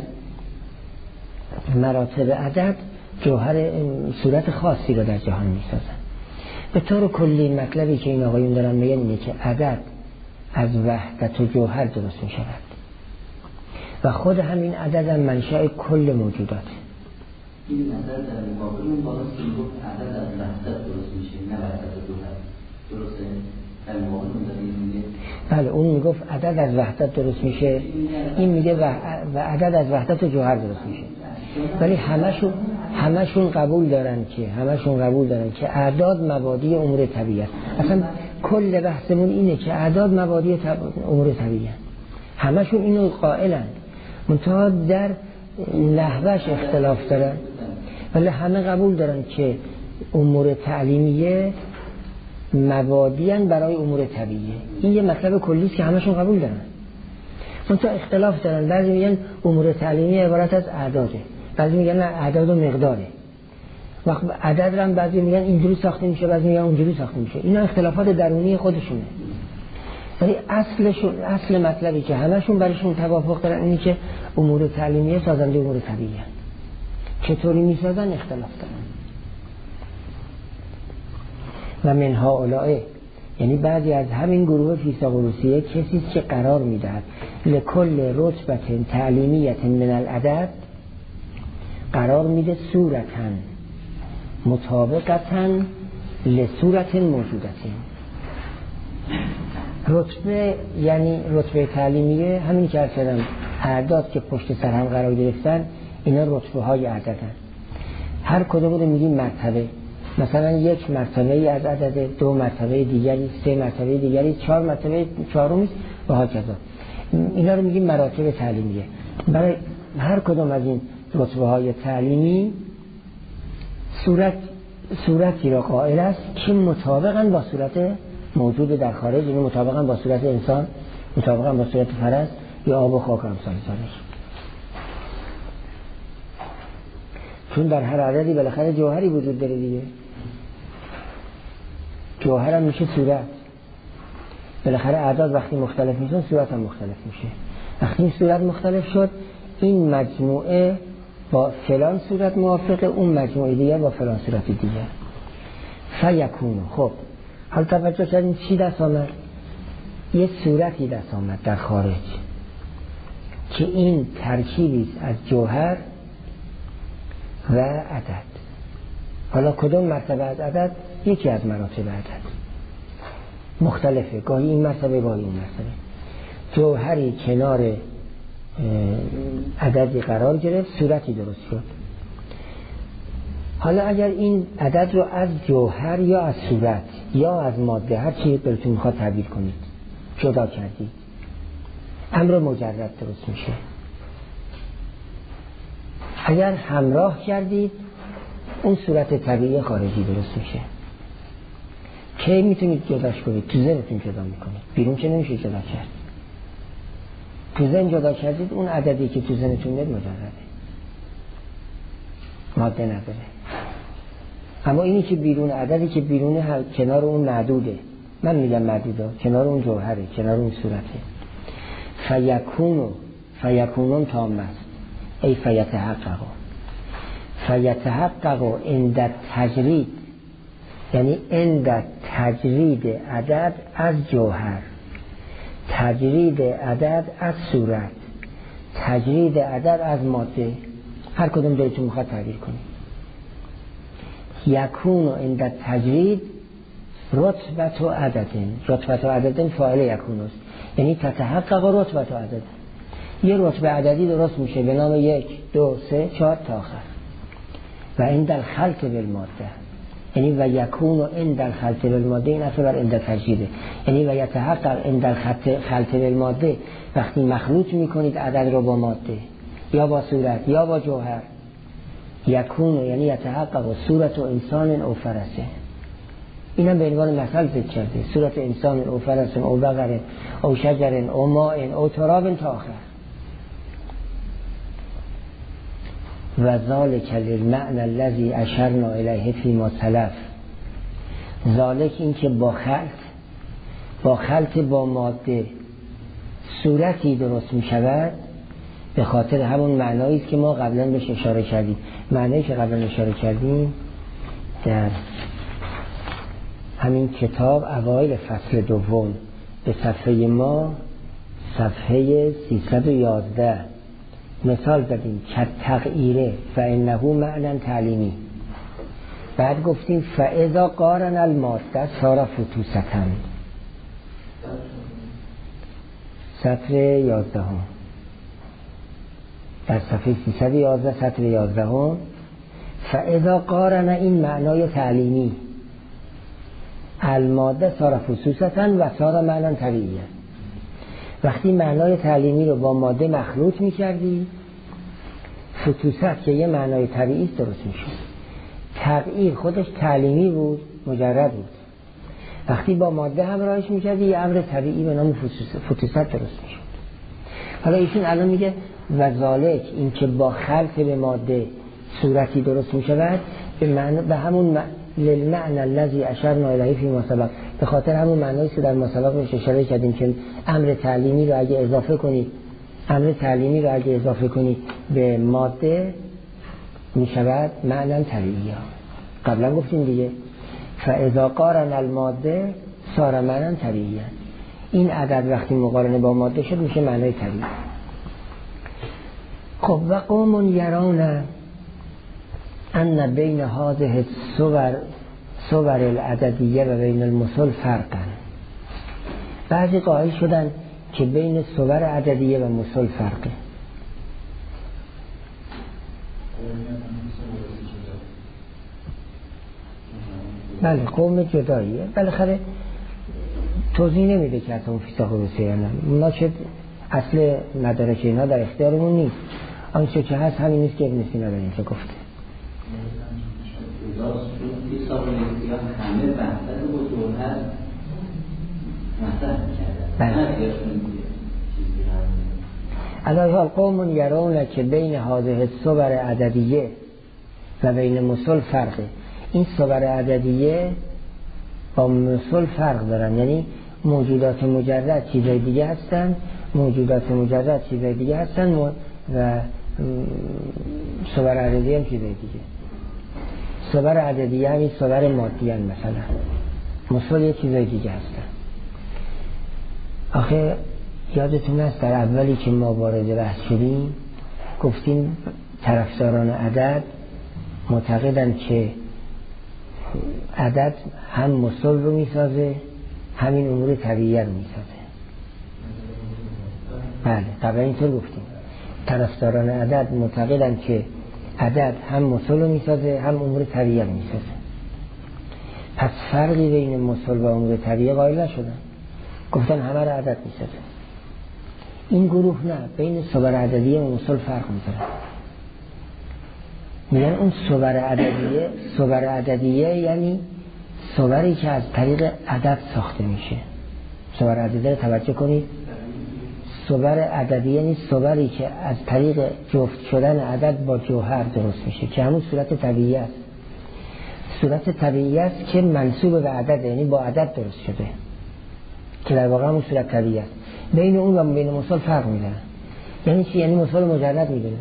مراتب عدد جوهر صورت خاصی رو در جهان میسازن. به طور کلی مطلبی که این آقایون دارن میگن اینه که عدد از وحدت و جوهر درست میشود و خود همین عدد هم منشأ کل موجودات. این نظر در مقابل اون بالا که گفت عدد از وحدت درست میشه نه وحدت و جوهر، درسته؟ در مقابل اون داره میگه بله اون میگفت عدد از وحدت درست میشه، این میگه و عدد از وحدت و جوهر درست میشه. ولی همشون قبول دارن که اعداد مبادی امور طبیعی. اصلا کل بحثمون اینه که اعداد مبادی امور طبیعی. همشون اینو قائلن، منتها در نحوهش اختلاف دارن، ولی همه قبول دارن که امور تعلیمیه مبادیان برای امور طبیعیه. این یه مطلب کلی است که همشون قبول دارن. اون تو اختلاف دارن. بعضی میگن امور تعلیمی عبارت از اعداده، بعضی میگن اعداد و مقداره. وقت عدد هم بعضی میگن اینجوری ساخته میشه، بعضی میگن اونجوری ساخته میشه. اینا اختلافات درونی خودشونه. ولی اصل مطلبی که همشون برایشون توافق دارن اینه که امور تعلیمیه سازنده امور طبیعیه. چطوری میسازن اختلاف دارن. و منها اولائه، یعنی بعضی از همین گروه فیثاغورسیه کسی است که قرار میدهد لکل رتبه تعلیمیت من العدد، قرار میده صورتن مطابقتن لصورت موجودتن. رتبه یعنی رتبه تعلیمیه همین که کردم، اعداد که پشت سر هم قرار گرفتن اینا رتبه های عددن. هر کدوم رو میگیم مرتبه، مثلا یک مرتبه از عدد، دو مرتبه دیگری، سه مرتبه دیگری، چهار مرتبه چهارمی و هاکذا. اینا رو میگیم مراتب تعلیمیه. برای هر کدوم از این رتبه های تعلیمی صورتی را قائل است که مطابقاً با صورت موجود در خارج، یعنی مطابقاً با صورت انسان، مطابقاً با صورت فرس یا آب و خاک و امثال ذالک. چون در هر عددی بالاخره جوهری وجود داره دیگه. جوهر هم میشه صورت. بالاخره اعداد وقتی مختلف میشن صورت هم مختلف میشه. وقتی این صورت مختلف شد این مجموعه با فلان صورت موافقه، اون مجموعه دیگه با فلان صورت دیگه. فیکونو. خب حال توجه کردیم چی دست آمد؟ یه صورتی دست آمد در خارج که این ترکیبی از جوهر و عدد. حالا کدوم مرتبه از عدد؟ یکی از مراتب عدد مختلفه، گاهی این مرتبه گاهی اون مرتبه. جوهری کنار عددی قرار گرفت، صورتی درست شد. حالا اگر این عدد رو از جوهر یا از صورت یا از ماده، هر چی براتون میخواد تعبیر کنید، جدا کردید، امر مجرد درست میشه. اگر همراه کردید اون صورت طبیعی خارجی درست میشه. کی میتونید جداش کنید؟ تو ذهنتون جدا میکنید، بیرون که نمیشه جدا کرد. تو ذهن جدا کردید، اون عددی که تو ذهنتون میاد مجرده، ماده نداره. اما اینی که بیرون، عددی که بیرون کنار اون معدوده، من میگم معدوده، کنار اون جوهره، کنار اون صورته. فیکونون تام است، ای فیتحقق عند تجرید، یعنی عند تجرید عدد از جوهر، تجرید عدد از صورت، تجرید عدد از ماده، هر کدوم دلتون میخواد تعبیر کنید. یکون عند تجرید رتبت و عددن، رتبت و عددن فاعل یکون است، یعنی تتحقق رتبت و عدد. یه رتبه عددی درست میشه به نام 1 2 3 4 تا آخر. و عند الخلط بالماده، یعنی و یکون عند الخلط بالماده، این اصلا بر عند تجریده، یعنی و یتحقق عند الخلط بالماده، وقتی مخلوط میکنید عدد رو با ماده یا با صورت یا با جوهر. یکون یعنی یتحقق صورت و انسان او فرسه، اینم به عنوان مثال ذکر کرده، صورت انسان او فرس او بقره او شجر او ماء او تراب تا آخر. و ذالک للمعنى الذي اشرنا الیه فیما سلف، ذالک این که با خلط با ماده صورتی درست می شود، به خاطر همون معنایی است که ما قبلا بهش اشاره کردیم. معنایی که قبلا اشاره کردیم در همین کتاب اوایل فصل دوم به صفحه ما، صفحه 311 مثال زدیم که تغییره فانه معنی تعلیمی. بعد گفتیم فاذا قارن الماده صار فتوستن، سطر 11 در صفحه 311 سطر 11 فاذا قارن، این معنای تعلیمی، الماده صار فتوستن و صار معنی طبیعیه. وقتی معنای تعلیمی رو با ماده مخلوط می‌کردی فتوست که یه معنای طبیعی درست میشه. تغییر خودش تعلیمی بود، مجرد بود. وقتی با ماده همراهش میکردی یه امر طبیعی به نام فتوست درست میشه. حالا ایشون الان میگه وذالک، این که با خلط به ماده صورتی درست میشود به همون للمعنى الذي اشرنا الیه فی ما سبق، به خاطر همون معنایی که در ما سبق بهش اشاره کردیم که امر تعلیمی رو اگه اضافه کنی به ماده میشود معنی طبیعی. قبلا گفتیم دیگه فاذا قارن الماده صار معنی طبیعی. این عدد وقتی مقارنه با ماده شد میشه معنی طبیعی. خب و قوم یرون ان بین هذه صور العددیه و بین المثل فرقا. بعضی قائل شدن که بین صور عددیه و مثل فرقه. بله قوم جداییه، بالاخره توضیح نمیده که اتم فیساق و بسیارن ما چه اصل مدارک اینا در اختیارمون نیست. آنچه که هست همین نیست که ابن سینا در اینجا گفته. همه بحثت و جوهر مطرح کردن. علی حال قوم یرون که بین هذه الصور عددیه و بین مثل فرقه. این صور عددیه با مثل فرق دارن، یعنی موجودات مجرد چیزای دیگه هستن، و صور عددیه هم چیزای دیگه. صور عددیه همین صور مادی هم مثلا، مثل یه چیزای دیگه هستن. آخه یادتون هست در اولی که ما وارد بحث شدیم گفتیم طرفداران عدد معتقدن که عدد هم مثل رو میسازه همین امور طبیعی رو میسازه. بله قبلا اینطور گفتیم طرفداران عدد معتقدن که عدد هم مثل رو میسازه هم امور طبیعی رو میسازه. پس فرقی بین مثل و امور طبیعی قائل نشدن، گفتن همه رو عدد میسازه. این گروه نه، بین صور عددیه و مثل فرق میذارن. میگن اون صور عددیه یعنی صوری که از طریق عدد ساخته میشه. صور عددیه رو توجه کنید، صور عددیه یعنی صوری که از طریق جفت شدن عدد با جوهر درست میشه که همون صورت طبیعی است. صورت طبیعی است که منسوب به عدد، یعنی با عدد درست شده که در واقع همون صورت طبیعی است. بین اون و بین مثل فرق میدن. یعنی چی؟ یعنی مثل مجرد میدونن،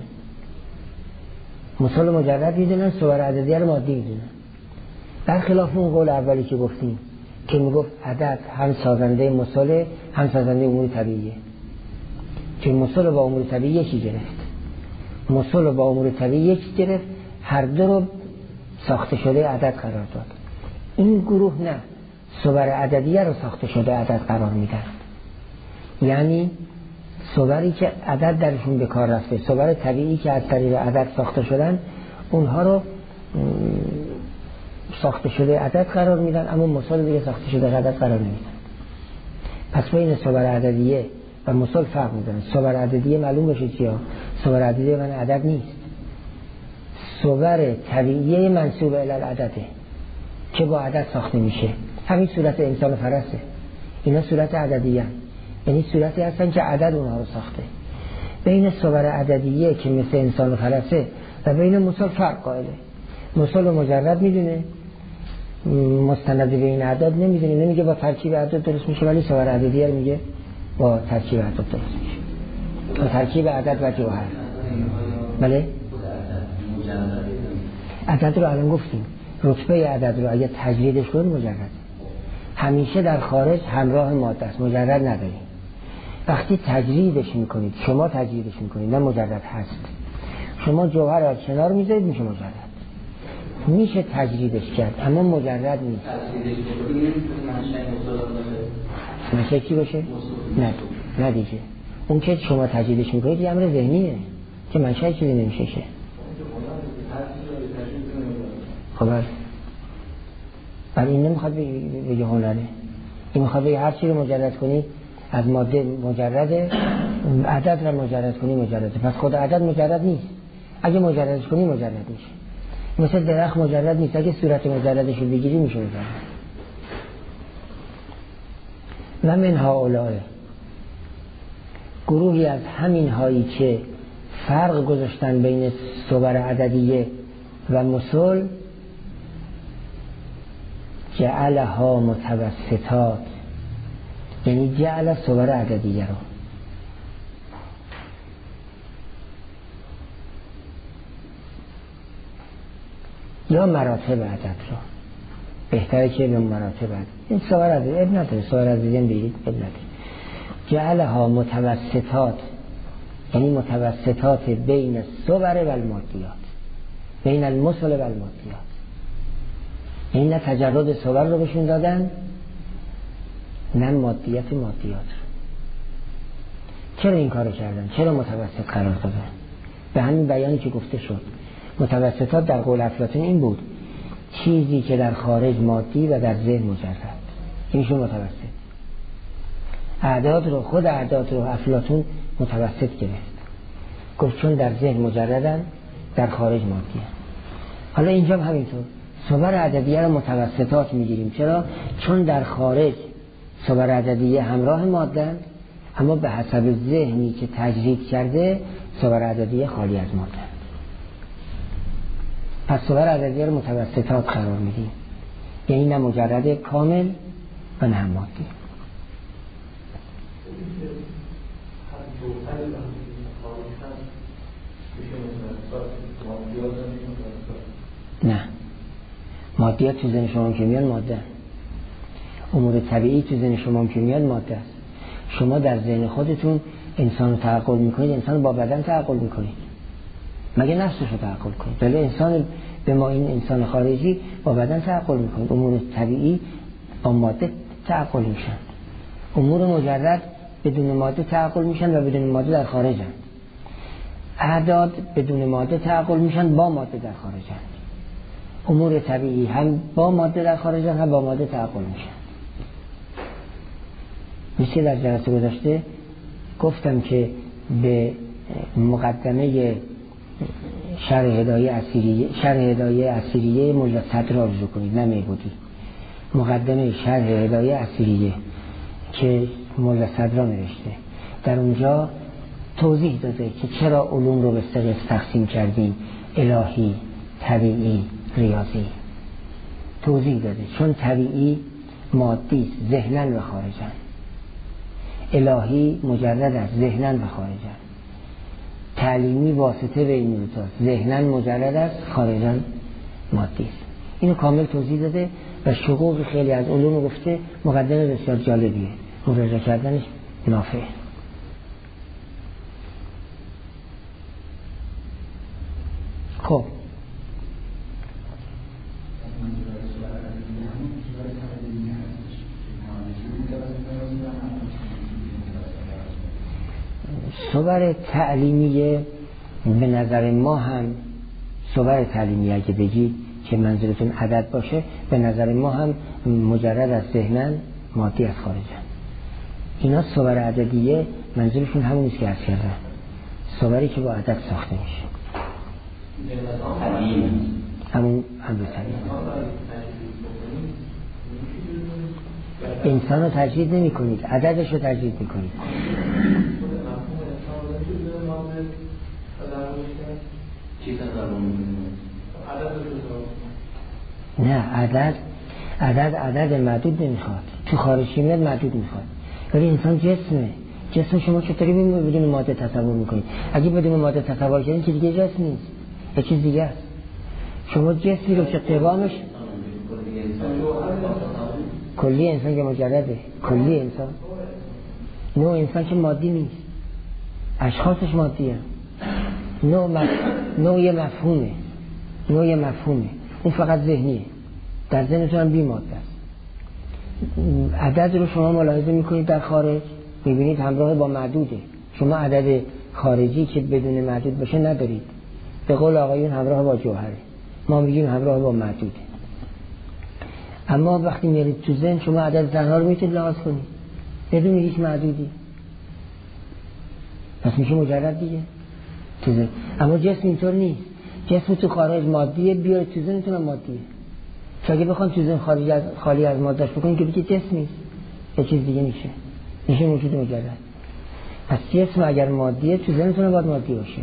مثل مجرد میدونن، صور عددیه رو مادی میدونن. برخلاف اون قول اولی که گفتیم که میگفت عدد هم سازنده مثل هم سازنده امور طبیعیه، که مثل با امور طبیعی یکی گرفت، مثل با امور طبیعی یکی گرفت، هر دو رو ساخته شده عدد قرار داد. این گروه نه، صور عددیه رو ساخته شده عدد قرار میدن، یعنی صوری که عدد درشون به کار رفته، صور طبیعی که از طریق عدد ساخته شدن اونها رو ساخته شده عدد قرار میدن، اما مثل دیگه ساخته شده عدد قرار نمیدن. پس بین صور عددیه و مثل فرق میدن. صور عددیه معلوم بشه چیه؟ صور عددیه من عدد نیست، صور طبیعیه منسوب الی العدده که با عدد ساخته میشه. همین صورت انسان فرسه، اینا صورت عددیه، یعنی صورتی هستن که عدد اونها رو ساخته. بین صور عددیه که مثل انسان فرسه و بین مثل فرق قائله. مثل مجرد میدونه، مستند به این اعداد نمیدونه، نمیگه با ترکیب اعداد درست میشه، ولی صور عددیه رو میگه با ترکیب اعداد درست میشه، با ترکیب عدد و جوهر. بله عدد رو الان گفتیم، رتبه عدد رو اگه تجریدش کنیم مجرد، همیشه در خارج همراه ماده است، مجرد نداریم. وقتی تجریدش میکنید، شما تجریدش میکنید، نه مجرد هست، شما جوهر رو کنار میذارید میشه مجرد. میشه تجریدش کرد اما مجرد نیست. منشه چی باشه؟ نه دیگه اون که شما تجریدش میکنید یه امر ذهنیه که منشه چیزی نمیشه شه. خب ولی این نمیخواد بگه هنره، این میخواد بگه هر چی رو مجرد کنی از ماده مجرده، عدد رو مجرد کنی مجرده. پس خود عدد مجرد نیست، اگه مجردش کنی مجرد میشه. مثل درخت مجرد نیست، اگه صورت مجردش رو بگیری میشه مجرد. و من هؤلاء، گروهی از همین هایی که فرق گذاشتن بین صور عددیه و مثل، جعلها متوسطات، یعنی جعل صور عددیه رو یا مراتب عدد رو، بهتره که به مراتب عدد، این صور عددیه اب نداره، صور عددیه بگید اب نداره. جعلها متوسطات یعنی متوسطات بین الصور و المادیات، بین المثل و المادیات، یعنی نه تجرد صور رو بهشون دادن نه مادیات رو. چرا این کارو کردن؟ چرا متوسط قرار دادن؟ به همین بیانی که گفته شد. متوسطات در قول افلاطون این بود: چیزی که در خارج مادی و در ذهن مجرد، اینشون متوسط. اعداد رو، خود اعداد رو افلاطون متوسط گرفت، گفت چون در ذهن مجردن در خارج مادی. حالا اینجا هم همینطور صور عددیه رو متوسطات میگیریم. چرا؟ چون در خارج صور عددیه همراه مادن، اما به حسب ذهنی که تجرید کرده صور عددیه خالی از مادن. پس صور عددیه رو متوسطات قرار میدیم، یعنی نه مجرد کامل و نه مادی. نه، مادیات تو ذهن شما که میاد ماده، امور طبیعی تو ذهن شما که میاد ماده است. شما در ذهن خودتون انسان رو تعقل میکنید، انسان با بدن تعقل میکنید، مگه نفسش رو تعقل کنید؟ بله انسان به ما این انسان خارجی با بدن تعقل میکنید. امور طبیعی با ماده تعقل میشن، امور مجرد بدون ماده تعقل میشن و بدون ماده در خارجن. اعداد بدون ماده تعقل میشن، با ماده در خارجن. امور طبیعی هم با ماده در خارجن هم با ماده تعقل میشن. مثل در جلسه گذشته گفتم که به مقدمه شرح هدایه اسیریه ملا صدرا رجوع کنید، نه میبودی. مقدمه شرح هدایه اسیریه که ملا صدرا نوشته، در اونجا توضیح داده که چرا علوم رو به سه قسم تقسیم کردیم: الهی، طبیعی، ریاضی. توضیح داده چون طبیعی مادی ذهنن و خارجن، الهی مجرد از ذهنن و خارجن، تعلیمی واسطه بین دوتا، ذهنن مجرد از خارجن مادی است. اینو کامل توضیح داده و شقوق خیلی از علوم گفته. مقدمه بسیار جالبیه، مراجعه کردنش نافعه. خب صور تعلیمیه به نظر ما هم، صور تعلیمی اگه بگید که منظورتون عدد باشه، به نظر ما هم مجرد از ذهنن، مادی از خارجن. اینا صور عددیه منظورشون همونیست که عرض کردن، صوری که با عدد ساخته میشه، همون امر طبیعی. انسان رو تجدید نمی کنید، عددش رو تجدید می کنید. نه، عدد معدود نمیخواد، تو خارجی میاد معدود میخواد. ولی انسان جسمه، جسم شما چطوری بدون ماده تصور میکنید؟ اگه بدون ماده تصور کردین که دیگه جسم نیست، یه چیز دیگه است. شما جسمی رو که قوامش کلی انسان که مجرده، کلی انسان، نوع انسان که مادی نیست، اشخاصش مادی هم. نوع مفهومه، اون فقط ذهنیه، در ذهنتون هم بی ماده است. عدد رو شما ملاحظه میکنید در خارج، میبینید همراه با معدوده. شما عدد خارجی که بدون معدود باشه ندارید. به قول آقایون همراه با جوهره، ما میگیم همراه با معدوده. اما وقتی میرید تو ذهن شما عدد تنها رو میتونید لحاظ کنید بدون هیچ معدودی، پس میشه مجرد دیگه. تو ذهن. اما جسم اینطور نیست. جسم تو خارج مادیه، بیاره تو ذهنتون مادیه. چون اگه بخوام تو ذهن خالی از مادهش بکنیم که دیگه جسم نیست، یه چیز دیگه میشه موجود مجرد. پس جسم اگر مادیه تو ذهنتون باید مادی باشه.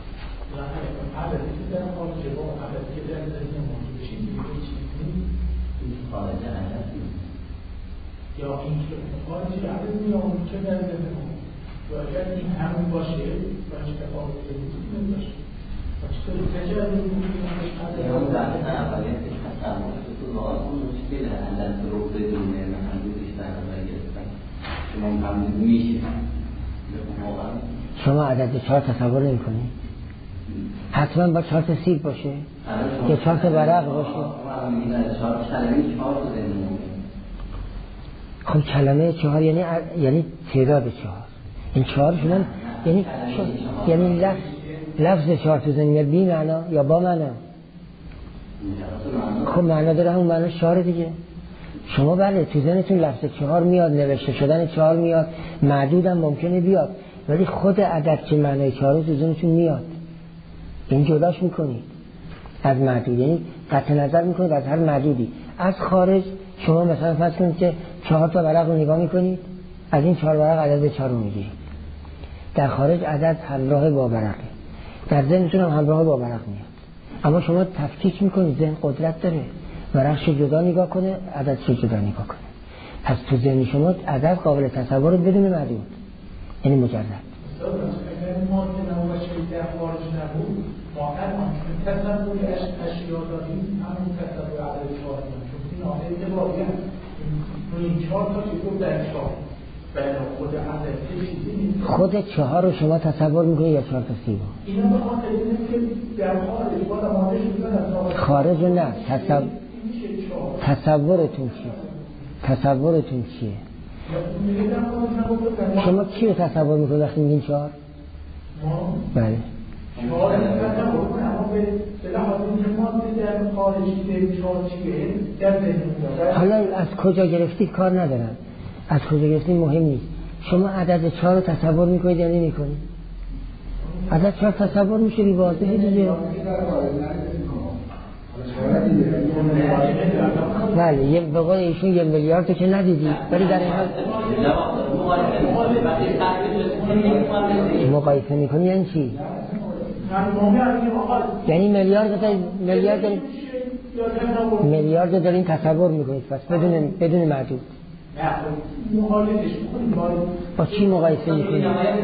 یا این که خارجی عدد میام که در ذهن و اگر این همون باشه و چه تفاوتی وجود نمیشه و چطور تجربه یا اون بحث اولیتش هستم تو لحاظ اون مشکل عدد رو بدون محدودش در نظر گرفتن شما محدود میشه شما عدد 4 تصور نمی‌کنید؟ حتما با 4 تا سیب باشه یا 4 تا ورق باشه. خب کلمه 4 یعنی تعداد 4. این 4 شما یعنی لفظ 4 تو ذهن بی معنا یا با معنا؟ خب معنا داره، همون معنا 4 دیگه. شما بله تو ذهنتون لفظ 4 میاد، نوشته شدن 4 میاد، معدودم ممکنه بیاد، ولی خود عدد که معنای 4 تو ذهنتون میاد. این جداش میکنید از معدود، یعنی قطع نظر میکنید از هر معدودی. از خارج شما مثلا فرض کنید که 4 تا ورق رو نگاه میکنید، از این 4 ورق عدد 4 رو میگیرید. در خارج عدد همراه با ورقه، در ذهنتون هم همراه با ورق میاد. اما شما تفکیک میکنید، ذهن قدرت داره ورقش جدا نگاه کنه، عددش جدا نگاه کنه. پس تو ذهن شما عدد قابل تصور بدون معدود، یعنی مجرد. ما که نموشه در خارج نبود ما الان تصور اشیا داریم، همون تصور عدد 4 چون این آن اعتباری هست. این 4 تا چطور در 4 بین خود عدد چیزی نیست. خود 4 رو شما تصور میکنید یا 4 تا سیب؟ اینا به خاطر اینه که در خارج بالا ماده شدن از خارج نه، تصورتون چیه؟ شما چی رو تصور میکنید وقتی میگین 4؟ بله. حالا از کجا گرفتید کار ندارم، از کجا گرفتید مهم نیست. شما عدد 4 رو تصور میکنید یا نمیکنید؟ عدد 4 تصور میشه بی واضحه دیگه. بله، یه به قول ایشون 1 میلیارد که ندیدی، ولی در این حال مقایسه میکنی یعنی چی؟ یعنی میلیارد دارین تصور میکنید، پس بدون معدود. با چی مقایسه میکنید؟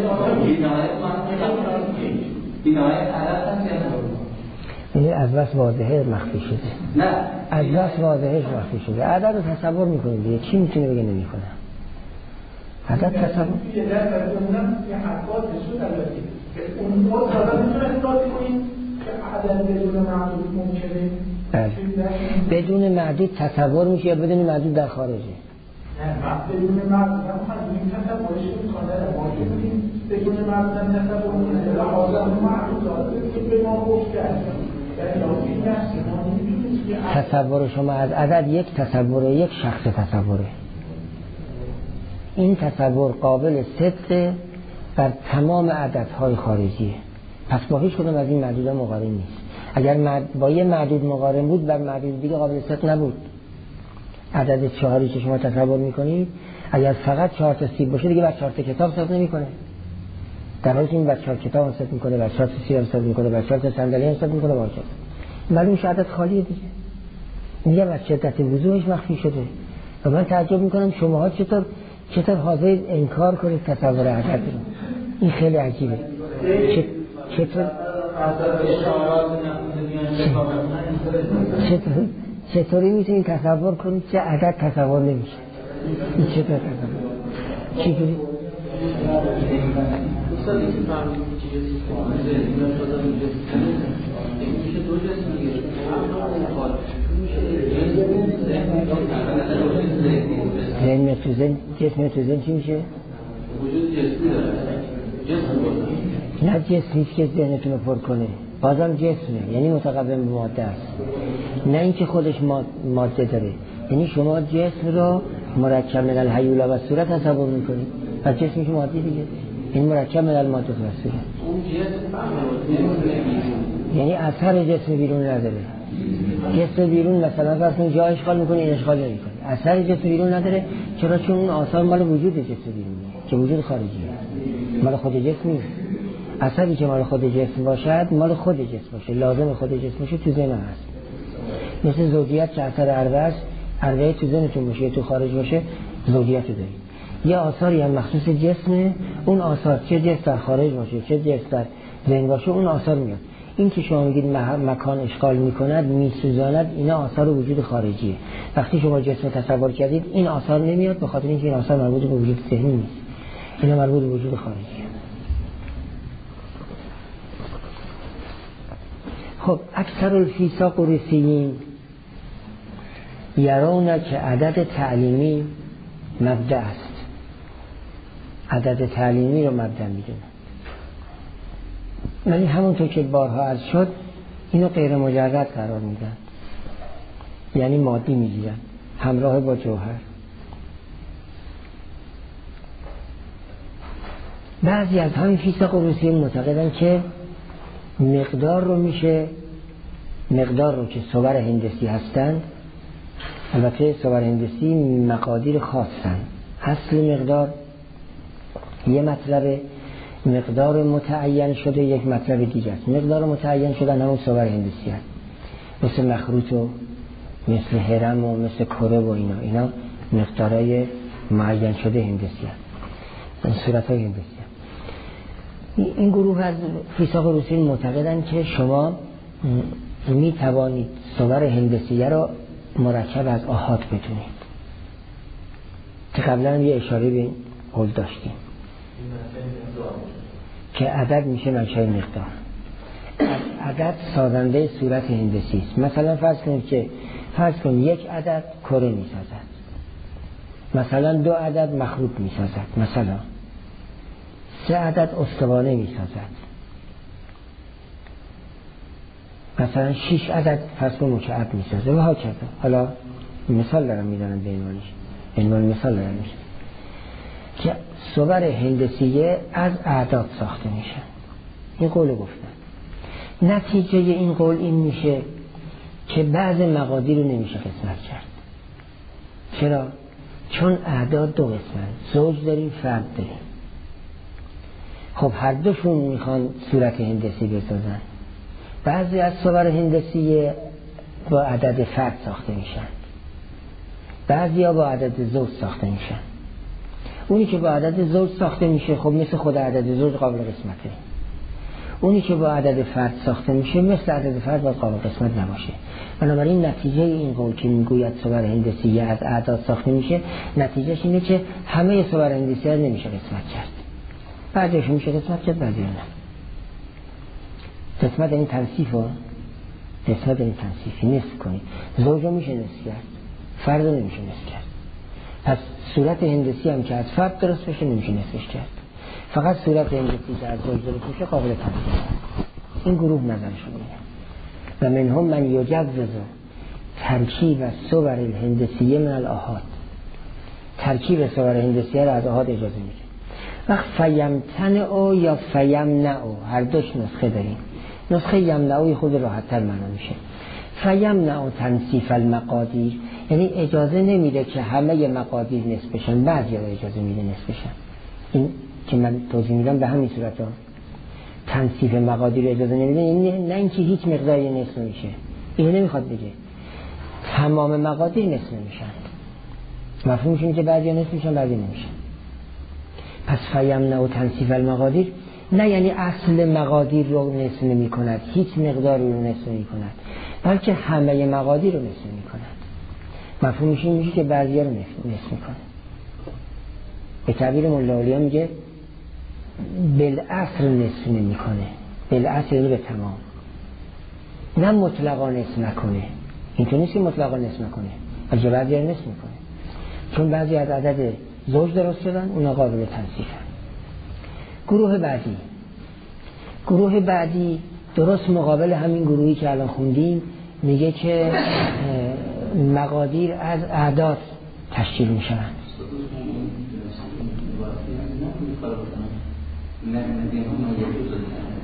یعنی از بس واضحه مخفی شده. از بس واضحه مخفی شده. عدد رو تصور میکنید دیگه، چی میتونه بگه نمیکنه؟ عدد تصور بدون معدود تصور میشه یا بدون معدود در خارجه؟ بدون معدود این تصورش میکنه ما بدون معدود تصور میکنه لحاظا معدود که به ما گفته تصور شما از عدد یک تصوره، یک شخص تصوره. این تصور قابل صدق بر تمام عددهای خارجیه، پس با هیچ کدوم از این معدودها مقارن نیست. اگر با یه معدود مقارن بود بر معدود دیگه قابل صدق نبود. عدد 4 که شما تصور میکنید اگر فقط 4 تا سیب باشه دیگه بر 4 تا کتاب صدق نمیکنه، در حالی که این بر 4 کتاب صدق میکنه، بر 4 تا سیب صدق میکنه، بر 4 تا صندلی صدق میکنه، بر 4 معلوم شه عدد خالیه دیگه. میگم از شدت وضوحش مخفی شده و من تعجب میکنم شماها چطور حاضر انکار کنید تصور عدد رو. این خیلی عجیبه. چطوری میتونید تصور کنید که عدد تصور نمیشه؟ این چطور تصور؟ چطوری؟ ذهن تو ذهن، جسم تو ذهن چی میشه؟ وجود جسمی داره، جسم نه جسم نیست که ذهنتون رو پر کنه، بازم جسمه، یعنی متقابل ماده است، نه اینکه خودش ماده داره. یعنی شما جسم رو مرکب من الهیولا و صورت تصور میکنید و جسمش ماده دیگه، این مرکب من الماده و صورت. یعنی اثر جسم بیرون نداره. جسم بیرون مثلا فرض جا اشغال میکنه، این اشغال نمیکنه. اثر جسم بیرون نداره. چرا؟ چون اون آثار مال وجود جسم بیرونه که وجود خارجیه، مال خود جسم نیست. اثری که مال خود جسم باشد مال خود جسم باشه، لازم خود جسم باشه، تو ذهن هست. مثل زوجیت که اثر عربه است، عربه تو ذهنتون باشه تو خارج باشه، زوجیت رو دارید. یه آثاری هم مخصوص جسمه، اون آثار چه جسم در خارج باشه چه جسم در ذهن باشه اون آثار میاد. این که شما میگید مکان اشغال میکند میسوزاند، اینا آثار وجود خارجیه. وقتی شما جسم تصور کردید این آثار نمیاد، به خاطر اینکه این آثار مربوط به وجود ذهنی نیست، اینا مربوط به وجود خارجیه. خب اکثر الفیساق و رسیین یرونه که عدد تعلیمی مبدأ است، عدد تعلیمی رو مبدأ میدونن. ولی همونطور که بارها عرض شد اینو غیر مجرد قرار میدن، یعنی مادی میگیرن همراه با جوهر. بعضی از همین فیساق و رسیین معتقدن که مقدار رو که صور هندسی هستند، البته صور هندسی مقادیر خاصن، اصل مقدار یه مطلب، مقدار متعین شده یک مطلب دیگه است. مقدار متعین شدن همون صور هندسی هست، مثل مخروط و مثل هرم و مثل کره و اینا مقدارهای معین شده هندسی هست، این صورتهای هندسی هست. این گروه از فیساق روسیین معتقدن که شما می توانید صور هندسیه را مرکب از آحاد بدونید، که قبلا یه اشاره به این قول داشتیم که عدد میشه منشأ مقدار. عدد سازنده صورت هندسی است. مثلا فرض کنید یک عدد کره میسازد، مثلا 2 عدد مخروط میسازد، مثلا 3 عدد استوانه میسازد، مثلا 6 عدد فرض کنید مکعب میسازه و ها کرده. حالا مثال دارم میدونم به عنوان مثال دارم میشه که صور هندسیه از اعداد ساخته میشه. این قول گفتن. نتیجه این قول این میشه که بعض مقادیر رو نمیشه قسمت کرد. چرا؟ چون اعداد 2 قسمن، زوج داریم فرد داریم. خب هر دوشون میخوان صورت هندسی بسازن. بعضی از صور هندسیه با عدد فرد ساخته میشن، بعضی ها با عدد زوج ساخته میشن. اونی که با عدد زوج ساخته میشه خب مثل خود عدد زوج قابل قسمته، اونی که با عدد فرد ساخته میشه مثل عدد فرد باید قابل قسمت نباشه. بنابراین نتیجه این قول که میگوید صور هندسی از اعداد ساخته میشه، نتیجهش اینه که همه صور هندسی ها نمیشه قسمت کرد، بعضیش میشه قسمت کرد بعضی نه. قسمت این تنصیفی نصف کنید. زوج رو میشه نصف کرد، فرد رو نمیشه نصف کرد. پس صورت هندسی هم که از فرد درست بشه نمیشه نصفش کرد. فقط صورت هندسی که از زوج درست بشه قابل تنصیف. این گروه نظرشون میگه. و منهم من یجوز ترکیب صور الهندسیه من الاحاد، ترکیب صور هندسیه را از احاد اجازه میده. وقت فیمتنعو یا فیمنعو، هر دوش نسخه داریم. نسخه یمنعوی خود راحت تر معنا میشه. فیمنعو تنصیف المقادیر، یعنی اجازه نمیده که همه مقادیر نصف بشن، بعضی را اجازه میده نصف بشن. این که من توضیح میدم به همین صورت ها. تنصیف مقادیر اجازه نمیده، یعنی نه اینکه هیچ مقداری نصف میشه، اینو نمیخواد بگه تمام مقادیر نصف نمیشن. مفهومش اینه که بعضی نصف میشن بعضی نمیشن. پس فیمنعو تنصیف المقادیر نه یعنی اصل مقادیر رو نصف نمی کند، هیچ مقداری رو نصف نمی کند، بلکه همه مقادیر رو نصف نمی کند. مفهومش این میشه که بعضی رو نصف می کند. به تعبیر مولا علی میگه بالاصل نصف نمی کنه، بالاصل یعنی به تمام، نه مطلقا نصف نکنه. اینطور نیست که مطلقا نصف نکنه، بلکه بعضی رو نصف می کنه، چون بعضی از عدد زوج درست شدن اونا قابل تنصیفن. گروه بعدی درست مقابل همین گروهی که الان خوندیم، میگه که مقادیر از اعداد تشکیل میشن.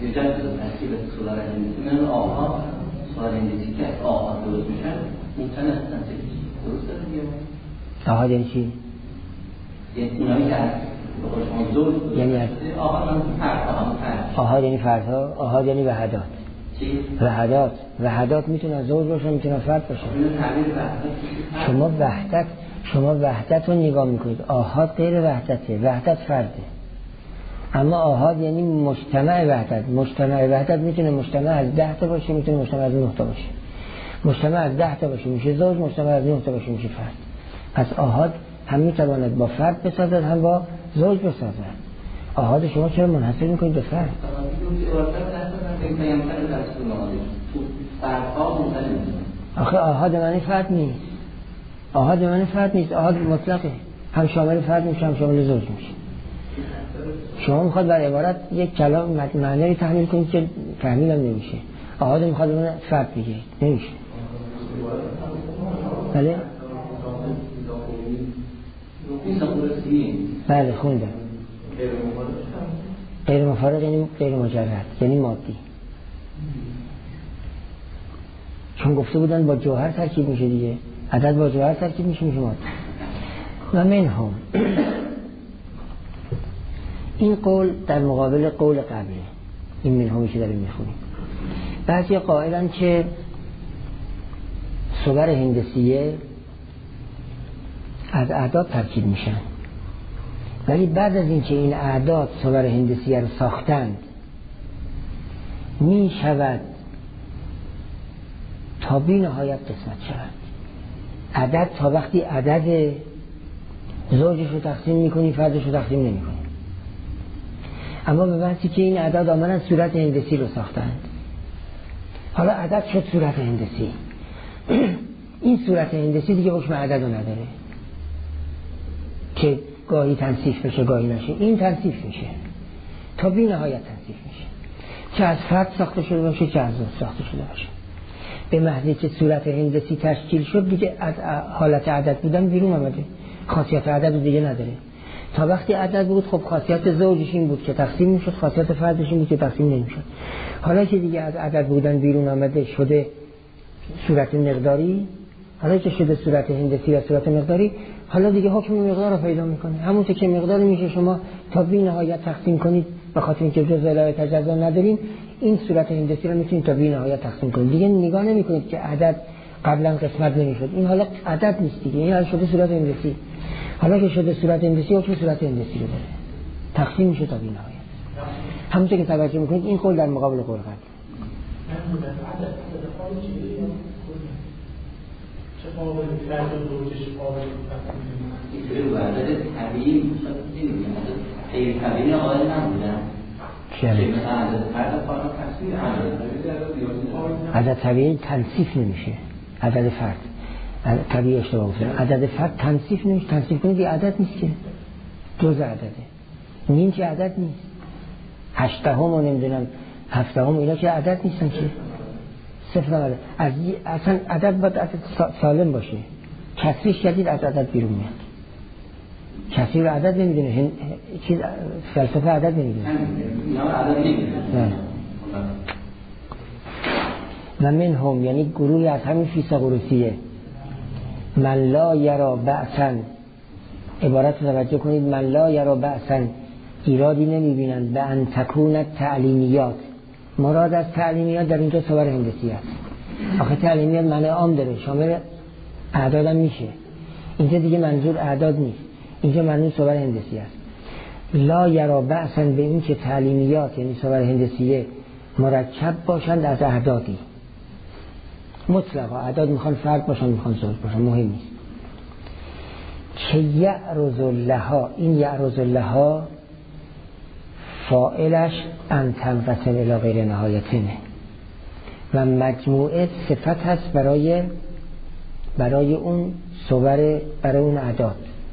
بیشتر ترکیب سولار هندسی من آها سولار هندسی که از آها درست میشن ممکن هستن درست دیگه آها یعنی چی؟ یعنی اونایی که از یعنی آها یعنی فردها، آها یعنی وحدات. وحدات میتونه زوج باشه، میتونه فرد باشه. شما وحدت رو نگاه میکنید، آهاد غیر وحدته، وحدت فرده. اما آهاد یعنی مجتمع وحدت میتونه مجتمع از 10 تا باشه، میتونه مجتمع از 9 تا باشه. مجتمع از 10 تا باشه میشه زوج، مجتمع از 9 تا باشه میشه فرد. پس آهاد هم میتواند با فرد بسازد هم با زوج بسازد. آهاد شما چرا منحصر میکنید به فرد؟ آخه آهاد معنی فرد نیست. آهاد مطلقه، هم شامل فرد میشه هم شامل زوج میشه. شما میخواد بر عبارت یک کلام معنی تحمیل کنید که تحمیل هم نمیشه. آهاد میخواد بمونه فرد بگه نمیشه. بله خوندم. غیر مفارق یعنی غیر مجرد، یعنی مادی. چون گفته بودن با جوهر ترکیب میشه دیگه، عدد با جوهر ترکیب میشه مادی. و منهم، این قول در مقابل قول قبله، این منهمی که داریم میخونیم. بعضی قائلن که صور هندسیه از اعداد ترکیب میشن، ولی بعد از اینکه این اعداد صور هندسیه رو ساختند می شود تا بی نهایت قسمت شود. عدد تا وقتی عدد زوجش رو تقسیم میکنی فردش رو تقسیم نمی کنی. اما به وقتی که این اعداد آمدن صورت هندسی رو ساختند، حالا عدد شد صورت هندسی. این صورت هندسی دیگه حکم عدد رو نداره که گاهی تنصیف بشه گاهی نشه. این تنصیف میشه تا بی نهایت تنصیف میشه، چه از فرد ساخته شده باشه چه از زوج ساخته شده باشه. به محضی که صورت هندسی تشکیل شد دیگه از حالت عدد بودن بیرون آمده، خاصیت عدد دیگه نداره. تا وقتی عدد بود خب خاصیت زوجش این بود که تقسیم میشد، خاصیت فردش این بود که تقسیم نمیشد. حالا که دیگه از عدد بودن بیرون آمده شده صورت مقداری، حالا که شده صورت هندسی و صورت مقداری، حالا دیگه حکم مقدار رو پیدا میکنه. همون که مقدار میشه شما تا بی نهایت تقسیم کنید، به خاطر اینکه جزء لا تجزا نداریم این صورت هندسی رو میتونید تا بی نهایت تقسیم کنید. دیگه نگاه نمیکنید که عدد قبلا قسمت نمیشد، این حالا عدد نیست دیگه، این حالا شده صورت هندسی. حالا که شده صورت هندسی حکم صورت هندسی رو داره، تقسیم میشه تا بی نهایت. همونطور که توجه میکنید این قول در مقابل قول قبل. چه قابل فرد و زوجش قابل این وعدد طبیعی غیر طبیعی قائل نبودن. عدد طبیعی تنصیف نمیشه، عدد فرد طبیعی اشتباه گفتم، عدد فرد تنصیف نمیشه. تنصیف کنید یه عدد نیست که جزء عدده، نیم که عدد نیست، 8 و نمیدونم 7 اینا که عدد نیستن که صفر نماده. اصلا عدد باید عدد سالم باشه، کسریش جدید از عدد بیرون میاد. کسری رو عدد نمیدونه، چیز فلسفه عدد نمیدونه. و من هم یعنی گروهی از همین فیثاغورسیه، من لا یرا بأسا، عبارت رو توجه کنید، من لا یرا بأسا ایرادی نمیبینند به ان تکون تعلیمیات. مراد از تعلیمیات در اینجا صور هندسی است. آخه تعلیمیات معنی عام داره، شامل اعداد هم میشه. اینجا دیگه منظور اعداد نیست، اینجا منظور صور هندسی است. لا یرا بأسا به این که تعلیمیات یعنی صور هندسیه مرکب باشند از اعدادی مطلقا. اعداد میخوان فرد باشن میخوان زوج باشن، مهم نیست. که یعرض لها، این یعرض لها فاعلش ان تنقسم الی غیر نهایتینه و مجموعه صفت هست برای اون صور، برای اون اعداد.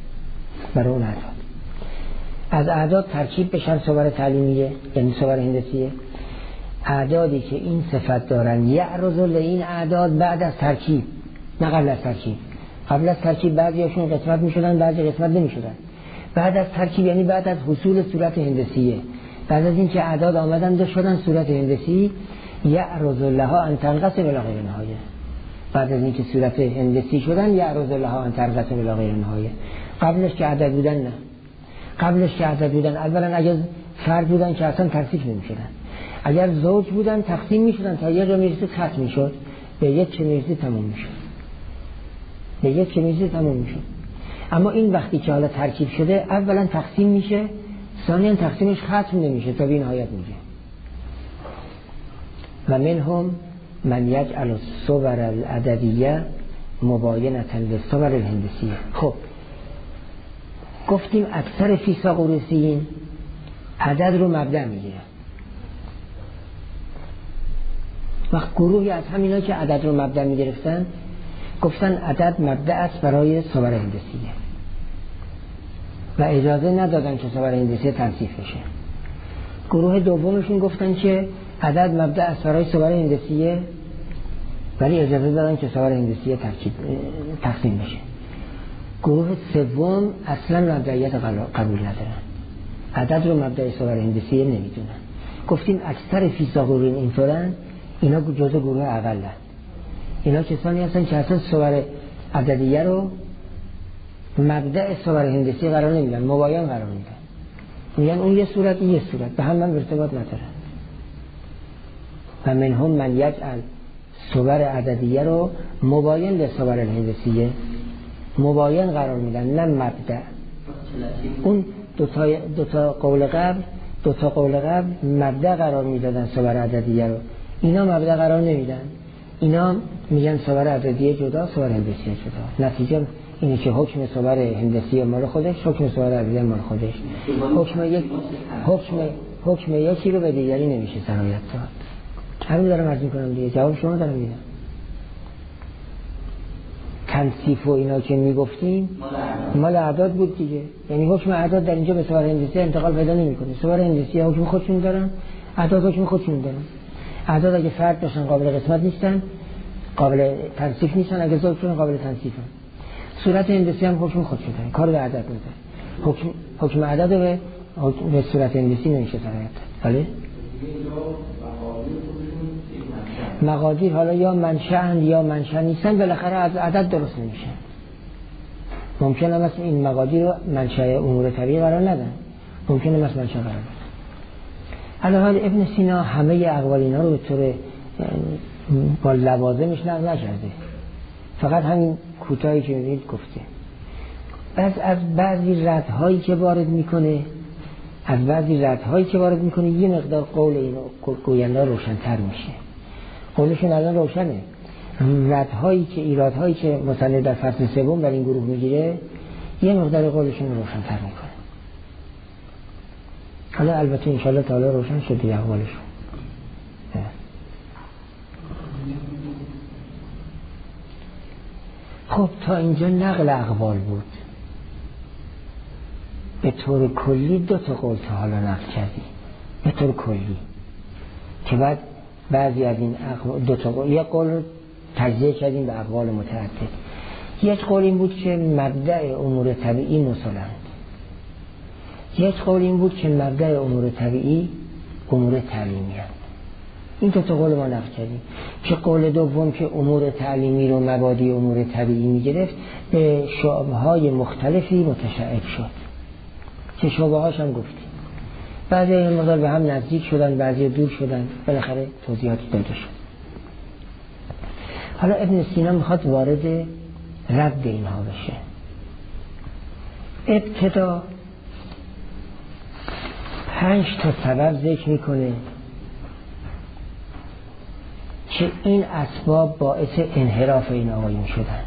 از اعداد ترکیب بشن صور تعلیمیه یعنی صور هندسیه. اعدادی که این صفت دارن یعرض لین اعداد بعد از ترکیب، نه قبل از ترکیب. قبل از ترکیب بعضیاشون قسمت میشدن بعضی قسمت نمیشدن. بعد از ترکیب یعنی بعد از حصول صورت هندسیه. بعد از اینکه اعداد آمدن دو شدن صورت هندسی، یعرض لها ان تنقسم الی غیر نهایه. بعد از اینکه صورت هندسی شدن یعرض لها ان تنقسم الی غیر نهایه. قبلش که عدد بودن نه. قبلش که عدد بودن اولا اگر فرد بودن که اصلا ترصیف نمی‌شدن. اگر زوج بودن تقسیم می‌شدن تا یک میرسید ختم می‌شد، به یک که میرسید تموم می‌شد. به یک که میرسید تموم می‌شد. اما این وقتی که حالا ترکیب شده اولا تقسیم میشه، ثانیاً تقسیمش ختم نمیشه تا به نهایت میگه. و منهم من یجعل الصور العددیه مباینة للصور الهندسیه. خب گفتیم اکثر فیثاغورسیین عدد رو مبدأ میگیره. وقت گروهی از همینا که عدد رو مبدأ میگرفتن گفتن عدد مبدأ است برای صور هندسیه و اجازه ندادن که صور هندسیه تنصیف بشه. گروه دومشون گفتن که عدد مبدأ است برای صور هندسیه ولی اجازه دادن که صور هندسیه تقسیم بشه. گروه سوم اصلا مبدئیت قبول ندارن، عدد رو مبدأ صور هندسیه نمیدونن. گفتیم اکثر فیثاغورین اینطورن، اینا جزء گروه اقلن. اینا کسانی هستن که اصلا صور عددیه رو مبدأ صور هندسی قرار نمیدن، مباین قرار میدن. میگن اون یه صورت این یه صورت، به هم ارتباط ندارن. و منهم من یجعل صور عددیه رو مباین به صور هندسیه، مباین قرار میدن نه مبدأ. اون دو تا قول قبل مبدأ قرار میدادن صور عددیه رو، اینا مبدأ قرار نمیدن. اینا میگن صور عددیه جدا، صور هندسیه جدا. نتیجه اینه که حکم صور هندسیه مال خودش، حکم صور عددیه مال خودش. حکم یکی رو به دیگری نمیشه سرایت داد. همین دارم عرض میکنم دیگه، جواب شما دارم میدم. تنصیف و اینا که میگفتیم مال اعداد بود دیگه، یعنی حکم اعداد در اینجا به صور هندسیه انتقال پیدا نمیکنه. صور هندسیه حکم خودشون دارن، اعداد حکم خودشون دارن. اعداد اگه فرد باشن قابل قسمت نیستن، قابل تنصیف نیستن، اگه زوج شدن قابل تنصیفن. صورت هندسی هم حکم خودشون دارن، کار به عدد نداره. حکم عدد رو به صورت هندسی نمیشه سرایت داد. بله مقادیر حالا یا منشأ یا منشأ نیستن، بالاخره از عدد درست نمیشه. ممکنه مثلا این مقادیر رو منشأ امور طبیعی قرار ندن، ممکنه مثلا منشأ قرار بدن. الان ابن سینا همه اقوال اینا رو به طور با لوازمش نقل نکرده، فقط همین کوتاهی که می‌بینید گفته. از بعضی ردهایی که وارد میکنه یه مقدار قول اینو گوینده روشن‌تر میشه. قولشون الان روشنه. ایرادهایی که مصنف در فصل سوم در این گروه میگیره یه مقدار قولشون روشن‌تر میکنه. حالا البته انشالله تعالی روشن شد دیگه اقوالشون. خب تا اینجا نقل اقوال بود. به طور کلی دو تا قول تا حالا نقل کردی، به طور کلی، که بعد بعضی از این دو تا قول، یک قول رو تجزیه کردیم به اقوال متعدد. یک قول این بود که مبدأ امور طبیعی مسلمند، یک قول این بود که مبدأ امور طبیعی امور تعلیمی هست. این دو تا قول ما نقل کردیم. که قول دوم که امور تعلیمی رو مبادی امور طبیعی میگرفت به شعبهای مختلفی متشعب شد که شعبهاش هم گفتیم. بعضی این مقدار به هم نزدیک شدن، بعضی دور شدن، بالاخره توضیحاتی داده شد. حالا ابن سینا میخواد وارد رد اینها بشه. ابتدا 5 تا سبب ذکر میکنه که این اسباب باعث انحراف این آقایون شدند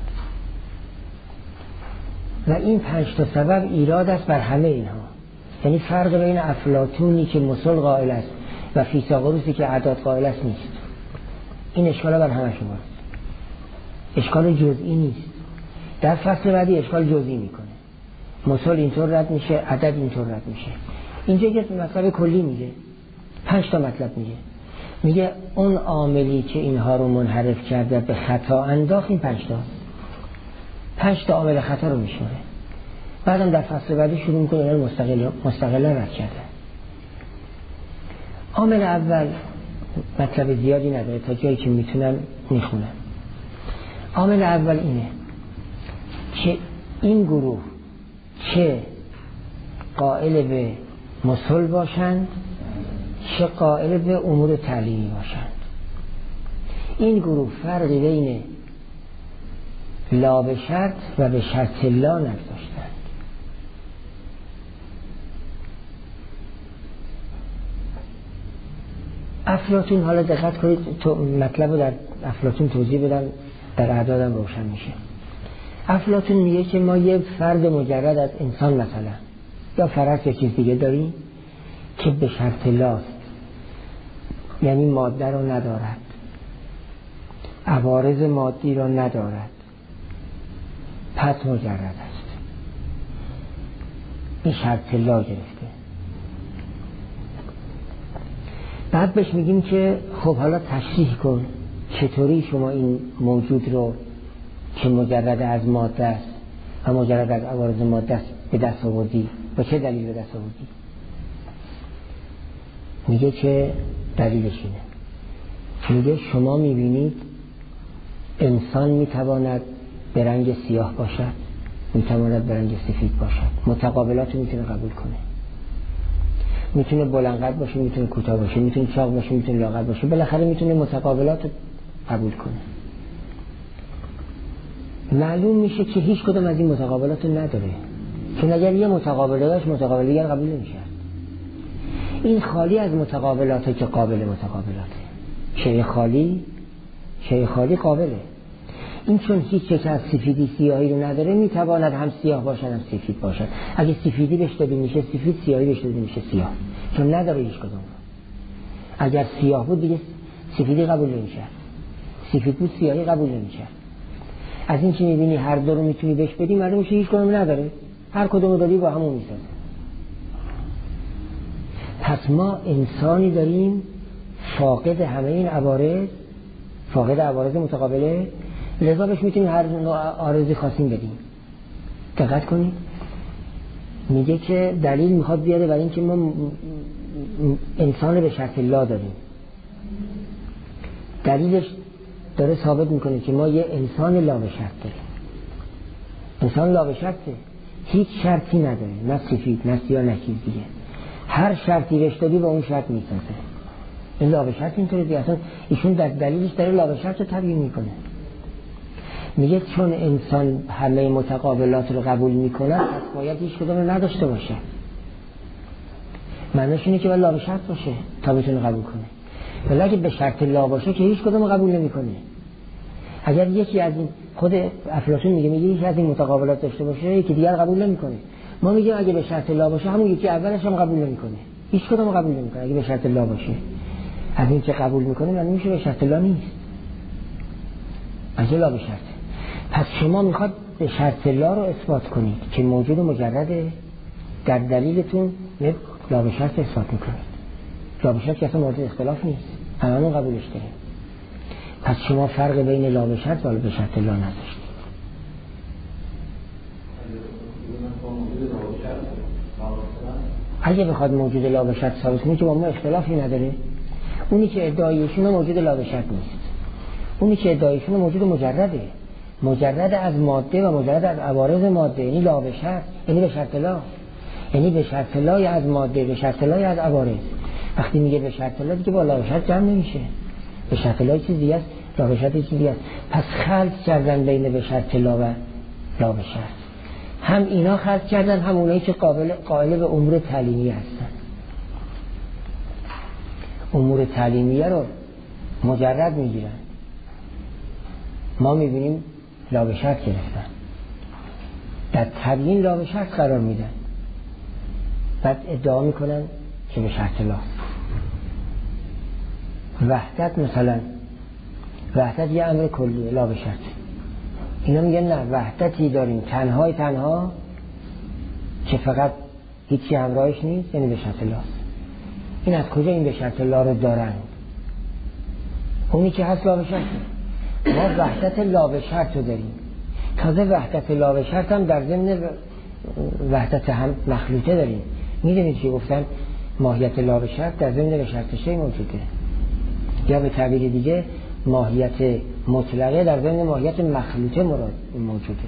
و این 5 تا سبب ایراد است بر همه اینها. یعنی فرق بین افلاطونی که مسل قائل است و فیثاغوروسی که اعداد قائل است نیست. این اشکال بر همه شما است، اشکال جزئی نیست. در فصل بعدی اشکال جزئی میکنه. مسل اینطور رد میشه، عدد اینطور رد میشه. اینجا یه مطلب کلی میگه، 5 تا مطلب میگه اون عاملی که اینها رو منحرف کرده به خطا انداخت، این 5 تا عامل خطا رو میشماره. بعدم در فصل بعدی شروع میکنه اینا رو مستقلا رد کرده. عامل اول مطلب زیادی نداره، تا جایی که میتونم میخونم. عامل اول اینه که این گروه چه قائل به مصلح باشند چه قائل به امور تعلیمی باشند. این گروه فرقی بین لا به شرط و به شرط لا نگذاشتند. افلاطون، حالا دقت کنید مطلب رو در افلاطون توضیح بدم، در اعدادم روشن میشه. افلاطون میگه که ما یه فرد مجرد از انسان مثلا یا فرس یا چیز دیگه داریم که به شرط لاست، یعنی ماده رو ندارد، عوارض مادی رو ندارد، پس مجرد است. این شرط لا گرفته. بعد بهش میگیم که خب حالا تشریح کن چطوری شما این موجود رو که مجرد از ماده است و مجرد از عوارض ماده است به دست آوردی، با چه دلیل به دست آوردی؟ میگه که دلیلش اینه، میگه شما میبینید انسان میتواند به رنگ سیاه باشد، میتواند به رنگ سفید باشد، متقابلات رو میتونه قبول کنه، میتونه بلند قد باشه، میتونه کوتاه باشه، میتونه چاق باشه، میتونه لاغر باشه، بالاخره میتونه متقابلات رو قبول کنه. معلوم میشه که هیچ کدوم از این متقابلات رو نداره، چون اگر یه متقابل داشت متقابل دیگر قبول نمیشه. این خالی از متقابلاته که قابل متقابلاته. شیء خالی قابله. این چون هیچ یک از سفیدی سیاهی رو نداره، میتواند هم سیاه باشد هم سفید باشد. اگه سفیدی بهش داده میشه سفید، سیاهی بهش داده میشه سیاه، چون نداره هیچ کدوم. اگر سیاه بود دیگه سفیدی قبول نمیشه، سفید بود سیاهی قبول نمیشه. از این که میبینی هر دو رو میتونی بهش بدی، معلوم میشه هیچ کدوم نداره، هر کدوم رو دادی با همون میسازه. پس ما انسانی داریم فاقد همه این عوارض، فاقد عوارض متقابله، لذا بهش میتونیم هر نوع عارضی خواستیم بدیم. دقت کنید میگه که دلیل میخواد بیاره برای این که ما انسان به شرط لا داریم. دلیلش داره ثابت میکنه که ما یه انسان لا به شرط داریم. انسان لا به شرطه، هیچ شرطی نداره، نه سفید نه سیاه نه چیز دیگه. هر شرطی بهش دادی با اون شرط میسازه. این لا به شرط اینطوری دیگه. اصلا ایشون در دلیلش داره لا به شرط رو تبیین میکنه. میگه چون انسان همه متقابلات رو قبول میکنه، پس باید هیچ کدوم رو نداشته باشه. معنیش اینه که باید لا به شرط باشه تا بتونه قبول کنه. ولی اگه به شرط لا باشه که هیچ کدوم رو قبول نمیکنه. اگر یکی از این، خود افلاطون میگه یکی از این متقابلات داشته باشه یکی دیگر قبول نمیکنه. ما میگیم اگه به شرط لا باشه همون یکی اولش هم قبول نمیکنه، هیچ کدوم رو قبول نمیکنه. اگه به شرط لا باشه، از این که قبول میکنه معنی میشه به شرط لا نیست، اگه لا به شرط. پس شما میخواد به شرط لا رو اثبات کنید که موجود مجرده، در دلیلتون لا به شرط اثبات میکنید. لا به شرط که اصلا مورد اختلاف نیست، هممون قبولش داریم. پس شما فرق بین لا به شرط و به شرط لا نداشتید. اگه بخواد موجود لا به شرط ثابت کنه که با ما اختلافی نداره، اونی که ادعایشونه موجود لا به شرط نیست، اونی که ادعایشونه موجود مجرده، مجرد از ماده و مجرد از عوارض ماده، یعنی لا به شرط، یعنی به شرط لا، یعنی به شرط لا یا از ماده، به شرط لا یا از عوارض. وقتی میگه به شرط لا دیگه با لا به شرط جمع نمیشه. به شرط لا چیزی است، لا به شرط چیزی است. پس خلط کردن بین به شرط لا و لا به شرط. هم اینا خلط کردن، هم اونایی که قائل به امور تعلیمی هستن. امور تعلیمیه رو مجرد میگیرن، ما میبینیم لا به شرط گرفتن، در تبیین لا به شرط قرار میدن، بعد ادعا میکنن که به شرط لا. وحدت مثلا، وحدت یه امر کلیه، لا به شرط. اینا میگن نه، وحدتی داریم تنها که فقط هیچی همراهش نیست، یعنی به شرط لا. این از کجا این به شرط لا رو دارن؟ اونی که هست لا به شرط. ما وحدت لا به شرط رو داریم، تازه وحدت لا به شرط هم در ضمن وحدت هم مخلوطه داریم. میدونید چی گفتن؟ ماهیت لا به شرط در ضمن به شرط شی موجوده، یا به تعبیر دیگه ماهیت مطلقه در ضمن ماهیت مخلوطه موجوده.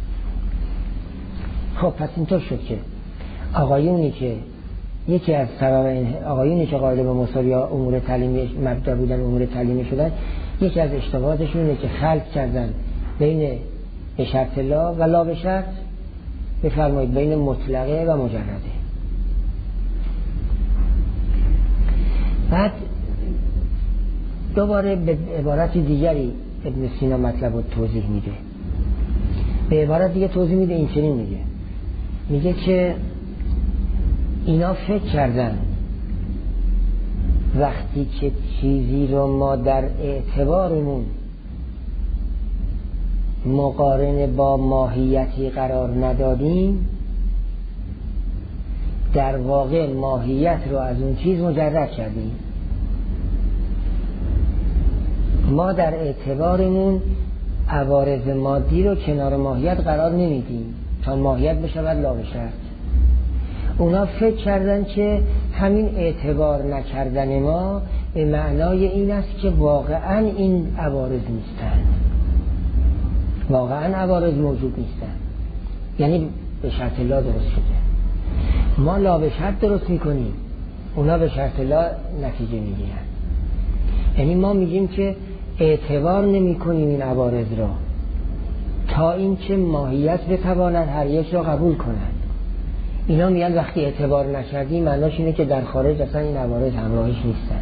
خب پس اینطور شد که آقایونی که یکی از سبب این آقایونی که قائل به مساوی امور تعلیمی مبدا بودن، امور تعلیمی شدن، یکی از اشتباهاتشون اینه که خلط کردن بین به شرط لا و لا به شرط، بفرمایید بین مطلقه و مجرده. بعد دوباره به عبارت دیگری ابن سینا مطلب رو توضیح میده، به عبارت دیگه توضیح میده، این چنین میگه که اینا فکر کردن وقتی که چیزی رو ما در اعتبارمون مقارن با ماهیتی قرار ندادیم، در واقع ماهیت رو از اون چیز مجرد کردیم. ما در اعتبارمون عوارض مادی رو کنار ماهیت قرار نمیدیم تا ماهیت بشود لا به شرط. اونا فکر کردن که همین اعتبار نکردن ما به معنای این است که واقعا این عوارض نیستن، واقعا عوارض موجود نیستن، یعنی به شرط لا درست شده. ما لا به شرط درست میکنیم، اونا به شرط لا نتیجه میگیرن. یعنی ما میگیم که اعتبار نمی کنیم این عوارض را تا اینکه ماهیت بتواند هر یک را قبول کنند. اینا میگن وقتی اعتبار نکردیم معناش اینه که در خارج اصلا این عوارض همراهش نیستن.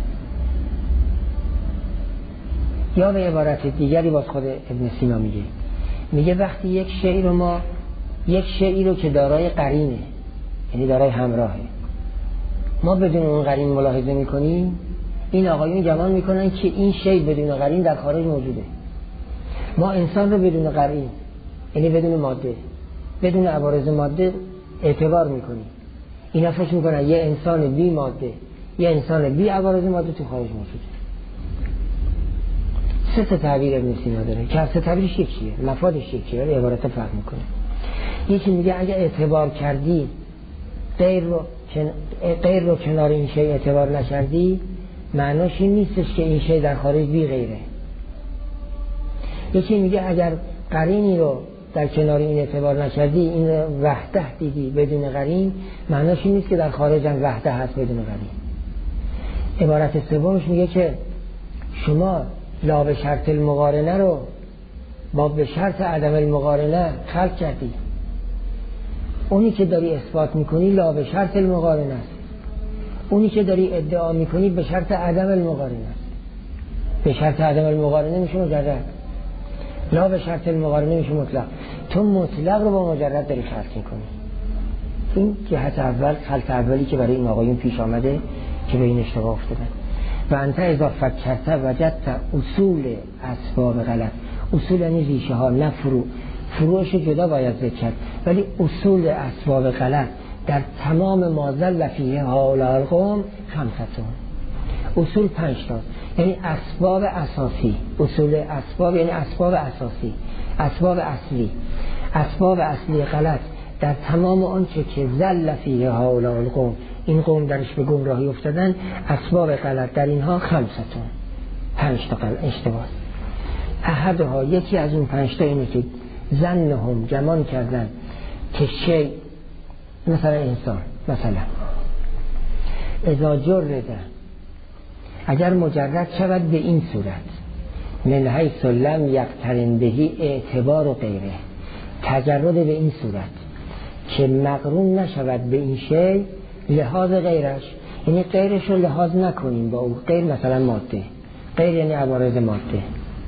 یا به عبارت دیگری باز خود ابن سینا میگه وقتی یک شیئی رو که دارای قرینه، یعنی دارای همراهه، ما بدون اون قرین ملاحظه میکنیم، این آقایون گمان میکنن که این شی بدون قرین در خارج موجوده. ما انسان رو بدون قرین، یعنی بدون ماده، بدون عوارض ماده اعتبار میکنیم. اینا فکر میکنن یه انسان بی ماده، یه انسان بی عوارض ماده تو خارج موجوده. سه تا تعبیر ابن سینا داره که هر سه تعبیرش یکیه، مفادش یکیه، ولی عبارت فرق میکنه. یکی میگه اگه اعتبار کردی غیر رو کنار این شی اعتبار نکردی، معناش این نیستش که این شی در خارج بی غیره. یکی میگه اگر قرینی رو در کنار این اعتبار نکردی، این وحده دیدی بدون قرین، معناش این نیست که در خارج هم وحده هست بدون قرین. عبارت سومش میگه که شما لا به شرط المقارنه رو با به شرط عدم المقارنه خلق کردی. اونی که داری اثبات میکنی لا به شرط المقارنه است، اونی که داری ادعا میکنی به شرط عدم المقارنه است. به شرط عدم المقارنه میشه مجرد، لا به شرط المقارنه میشه مطلق. تو مطلق رو با مجرد داری خلط میکنی. این جهت اول، خلط اولی که برای این آقایون پیش آمده که به این اشتباه افتادن. و انت اذا فکرت وجدت اصول اسباب غلط. اصول یعنی ریشه ها، نه فروعش جدا باید ذکر کرد، ولی اصول اسباب غلط در تمام ما ذل فیه هؤلاء القوم خمسة. اصول 5 تا، یعنی اسباب اساسی. اصول اسباب یعنی اسباب اساسی، اسباب اصلی. اسباب اصلی غلط در تمام آنچه که ذل فیه هؤلاء القوم، این قوم درش به گمراهی افتادن، اسباب غلط در اینها 5 تا اشتباه. احدها، یکی از اون 5 تا اینه که ظنهم، گمان کردن که شی، مثلا انسان، مثلا اذا جرد، اگر مجرد شود به این صورت، من حیث لم یقترن بهی اعتبار و غیره، تجرد به این صورت که مقرون نشود به این شی لحاظ غیرش، یعنی غیرش رو لحاظ نکنیم با او. غیر مثلا ماده، غیر یعنی عوارض ماده.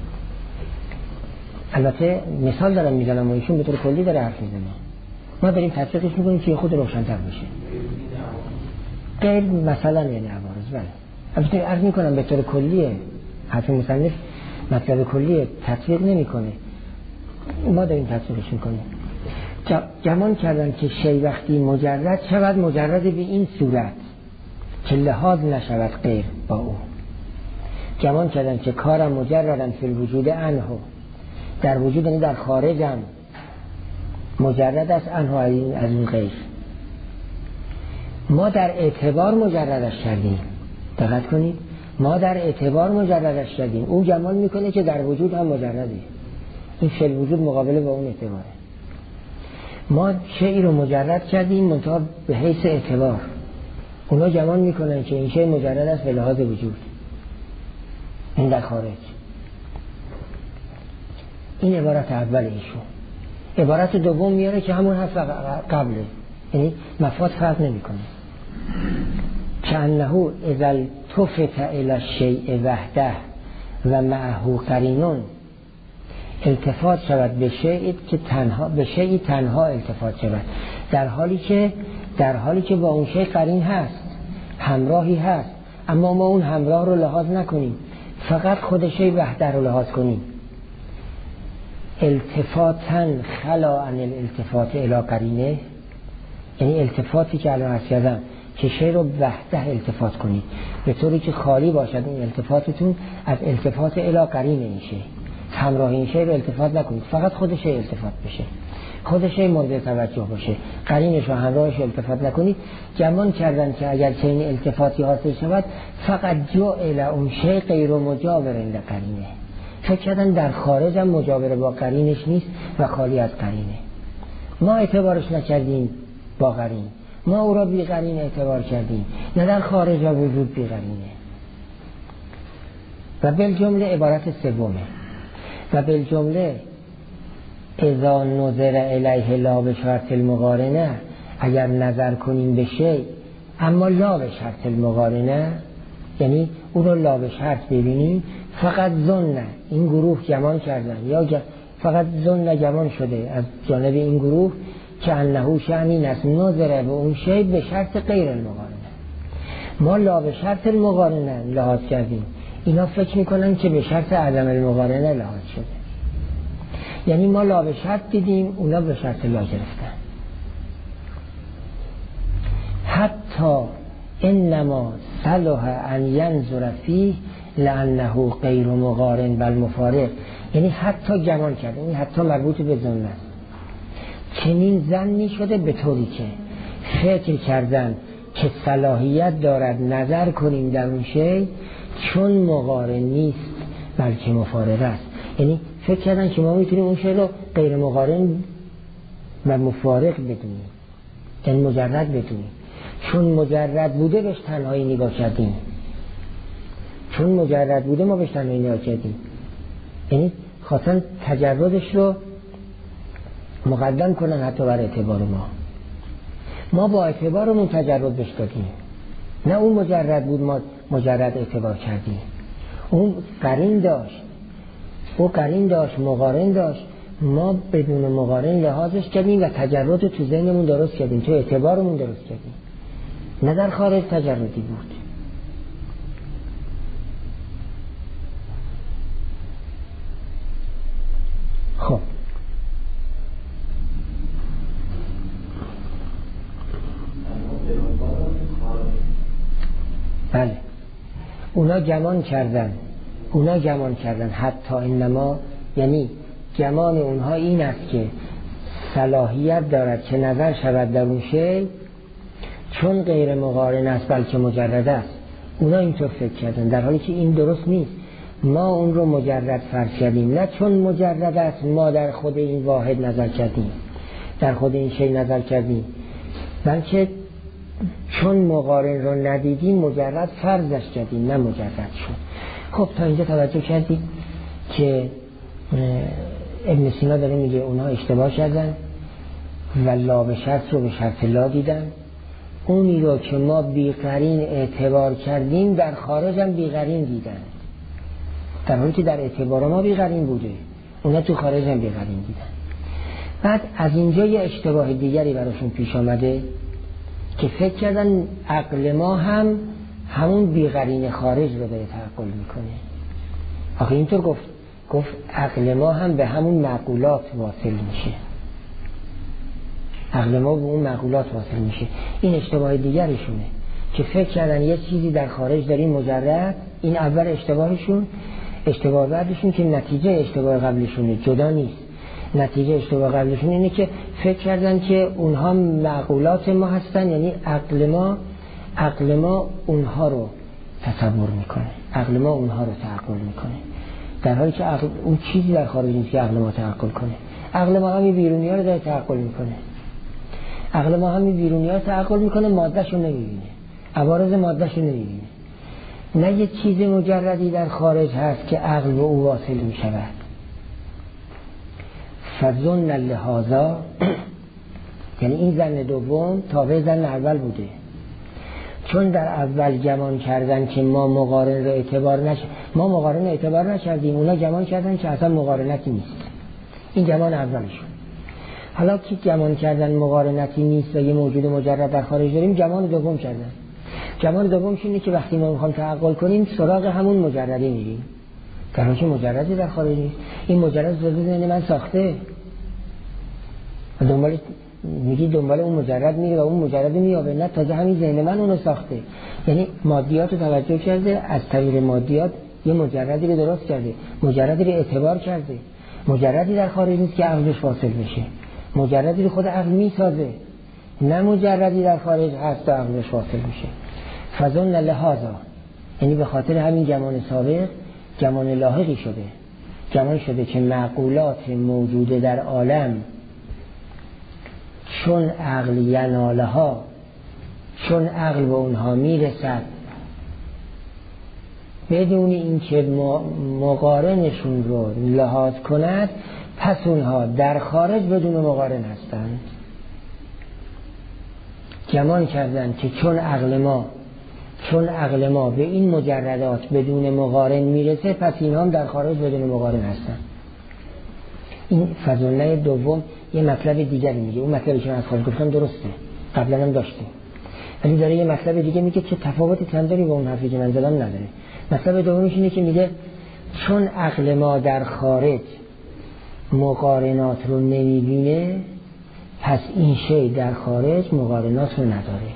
البته مثال دارم میزنم و ایشون به طور کلی داره حرف میزنه، ما داریم تطبیقش میکنیم که خود روشن‌تر بشه. غیر مثلا یعنی عوارض. بله، البته عرض میکنم به طور کلیه، حرف مصنف مطلب کلیه، تطبیق نمیکنه، ما داریم تطبیقش میکنیم. گمان کردن که شی وقتی مجرد شود، مجرد به این صورت که لحاظ نشود غیر با او. گمان کردن که کارم مجردن فی الوجود عنه، در وجود یعنی در خارجم مجرد است عنه، از اون غیر. ما در اعتبار مجردش کردیم. دقت کنید، ما در اعتبار مجردش کردیم. او گمان میکنه که در وجود هم مجرده. این فی الوجود مقابله با اون اعتباره. ما شیئی رو مجرد کردیم منتها به حیث اعتبار. اونا گمان میکنن که این شیء مجرد است به لحاظ وجود. این در خارج. این عبارت اول ایشون. عبارت دوم میاره که همون هست قبله، یعنی مفاد فرق نمیکنه. کأنه اذا التفت الی الشیء وحده و معه قرینون، التفات شود به شیئی که تنها، به شیئی تنها التفات شود، در حالی که با اون شیء قرین هست، همراهی هست، اما ما اون همراه رو لحاظ نکنیم، فقط خود شیء وحده رو لحاظ کنیم. التفاتاً خلا عن الالتفات الی قرینه، یعنی التفاتی که الان عرض کردم که شیء رو وحده التفات کنید، به طوری که خالی باشد این التفاتتون از التفات الی قرینه این شیء، همراه این شیء رو التفات نکنید، فقط خود شیء التفات بشه، خود شیء مورد توجه باشه، قرینش و همراهش التفات نکنید. گمان کردن که اگر چنین التفاتی حاصل شود فقط جعل اون شیء غیر مجاور لقرینه، فکر کردن در خارج هم مجاور با قرینش نیست و خالی از قرینه. ما اعتبارش نکردیم با قرین، ما او را بی قرین اعتبار کردیم، نه در خارج و وجود بی قرینه. و بالجمله عبارت سومه، و بالجمله اذا نظر الیه لا به شرط المقارنه، اگر نظر کنیم به شیء اما لا به شرط المقارنه، یعنی اون رو لا به شرط ببینیم، فقط ظن این گروه گمان کردن یا فقط ظن گمان شده از جانب این گروه که انه شأنی نست نظر به اون شیء به شرط غیر المقارنه. ما لا به شرط المقارنه لحاظ کردیم، اینا فکر میکنن که به شرط عدم المقارنه لحاظ شده، یعنی ما لا به شرط دیدیم، اونا به شرط لا گرفتن. حتی انما صلح ان ینظر فیه لانه غیر مقارن بل مفارق، یعنی حتی گمان کرد، یعنی حتی مربوط به ظن است. چنین ظنی شده به طوری که فکر کردن که صلاحیت دارد نظر کنیم در اون شیء چون مقارن نیست بلکه مفارق است، یعنی فکر کردن که ما میتونیم اون شیء رو غیر مقارن و مفارق بدونیم، یعنی مجرد بدونیم. چون مجرد بوده بهش تنهایی نگاه کردیم، چون مجرد بوده ما بهش تنهایی نگاه کردیم، یعنی خواستن تجردش رو مقدم کنن حتی بر اعتبار ما با اعتبارمون تجرد بهش دادیم، نه اون مجرد بود ما مجرد اعتبار کردیم. اون قرین داشت، او قرین داشت، مقارن داشت، ما بدون مقارن لحاظش کردیم و تجرد تو ذهنمون درست کردیم، تو اعتبارمون درست کردیم، نه در خارج تجردی بود. خب بله، اونا گمان کردن حتی انما، یعنی گمان اونها این است که صلاحیت دارد که نظر شود در اون شیء چون غیر مقارن است بلکه مجرد است. اونا اینطور فکر کردن، در حالی که این درست نیست. ما اون رو مجرد فرض کردیم، نه چون مجرد است ما در خود این واحد نظر کردیم، در خود این شیء نظر کردیم، بلکه چون مقارن رو ندیدیم مجرد فرضش کردیم، نه مجرد شد. خب تا اینجا توجه کردیم که ابن سینا داره میگه اونها اشتباه کردن و لا به شرط رو به شرط لا دیدن. اونی رو که ما بیقرین اعتبار کردیم در خارج هم بیقرین دیدن، در حالی که در اعتبار ما بیقرین بوده، اونا تو خارج هم بیقرین دیدن. بعد از اینجا یه اشتباه دیگری براشون پیش آمده که فکر کردن عقل ما هم همون بیقرین خارج رو داره تعقل میکنه. آخه اینطور گفت عقل ما هم به همون معقولات واصل میشه، عقل ما به اون معقولات واصل میشه. این اشتباه دیگرشونه که فکر کردن یه چیزی در خارج داریم مجرد. این اول اشتباهشون. اشتباه بعدشون که نتیجه اشتباه قبلشونه، جدا نیست. نتیجه اشتباه قبلشون اینه که فکر کردن که اونها معقولات ما هستن، یعنی عقل ما اونها رو تصور میکنه، عقل ما اونها رو تعقل میکنه، در حالی که عقل اون چیزی در خارج نیست که عقل ما تعقل کنه. عقل ما همین بیرونی ها رو داره تعقل میکنه، عقل ما همین بیرونی ها رو تعقل میکنه، ماده‌شو نمیبینه، عوارض ماده‌شو نمیبینه. نه یه چیز مجردی در خارج هست که عقل به او واصل میشود. فظن لهذا یعنی این ظن دوم تابع ظن اول بوده، چون در اول گمان کردن که ما مقارن رو ما مقارن رو اعتبار نکردیم، اونا گمان کردن که اصلا مقارنتی نیست. این گمان اولشون. حالا که گمان کردن مقارنتی نیست و یه موجود مجرد در خارج داریم، گمان دوم کردن. گمان دومش اینه که وقتی ما میخوام تعقل کنیم سراغ همون مجرده میریم، در حالی که مجردی در خارج نیست. این مجرد زده ذهن من ساخته، دنبال اون مجرد میره و اون مجرد میابه، نه تازه همین ذهن من اونو ساخته. یعنی مادیات رو توجه کرده، از طریق مادیات یه مجردی رو درست کرده، مجردی رو اعتبار کرده، مجردی در خارج نیست که عقلش واصل بشه، مجردی رو خود عقل میسازه، نه مجردی در خارج هست و عقلش واصل میشه. فظن لهذا یعنی به خاطر همین گمان سابق گمان لاحقی شده، گمان شده که معقولات موجوده در عالم چون عقل ینالها، چون عقل به اونها میرسد بدون اینکه مقارنشون رو لحاظ کند، پس اونها در خارج بدون مقارن هستند. گمان کردند که چون عقل ما به این مجردات بدون مقارن میرسه، پس اینها هم در خارج بدون مقارن هستند. این فضله دوم یه مطلب دیگری میگه. اون مطلبی که من از خارج گفتم درسته، قبلا هم داشتیم، ولی داره یه مطلب دیگه میگه که تفاوت چندانی با اون حرفی که من زدم نداره. مطلب دومش اینه که میگه چون عقل ما در خارج مقارنات رو نمیبینه، پس این شی در خارج مقارنات رو نداره.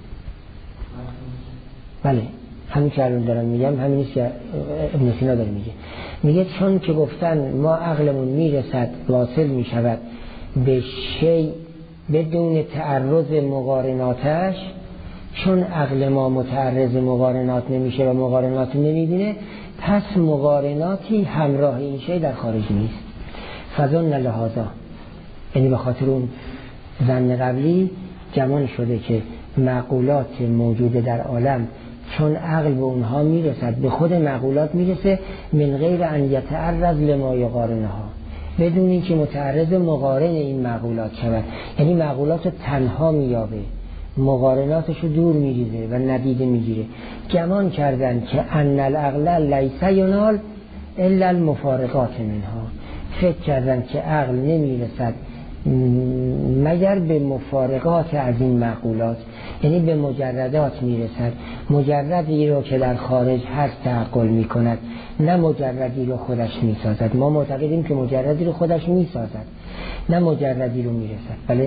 بله همین که الان دارم میگم همین نیست که ابن سینا داره میگه چون که گفتن ما عقلمون میرسد واصل میشود به شی بدون تعرض مقارناتش، چون عقل ما متعرض مقارنات نمیشه و مقارنات نمیبینه، پس مقارناتی همراه این شی در خارج نیست. فظن لهذا یعنی به خاطر اون ظن قبلی گمان شده که معقولات موجوده در عالم چون عقل به اونها میرسد، به خود معقولات میرسه، من غیر ان یتعرض لما یقارنها، بدون اینکه متعرض مقارن این معقولات شود. یعنی معقولات رو تنها مییابه، مقارناتش رو دور میریزه و ندیده میگیره. گمان کردن که ان العقل لیس ینال الا المفارقات منها، فکر کردن که عقل نمیرسد مگر به مفارقات از این معقولات، یعنی به مجردات میرسد، مجردی رو که در خارج هست تعقل میکند، نه مجردی رو خودش میسازد. ما معتقدیم که مجردی رو خودش میسازد، نه مجردی رو میرسد. بله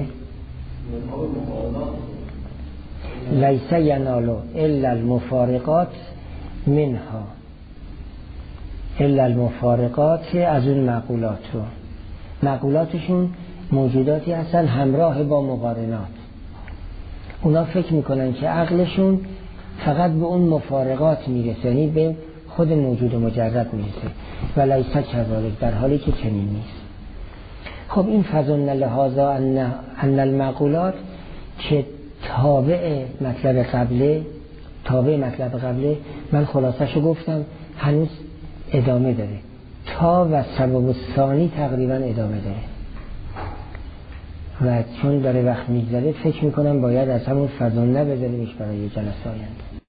لیس ینالو الا المفارقات منها، الا المفارقات از اون معقولات رو، معقولاتشون موجوداتی هستن همراه با مقارنات. اونا فکر میکنن که عقلشون فقط به اون مفارقات میرسه، یعنی به خود موجود مجرد میرسه، و لیس کذالک، در حالی که چنین نیست. خب این فظن لهذا ان المعقولات که تابع مطلب قبله، من خلاصه‌شو گفتم، هنوز ادامه داره، تا و سبب ثانی تقریبا ادامه داره و چون داره وقت میگذره فکر میکنم باید از همون فظن بذاریمش برای جلسه آینده.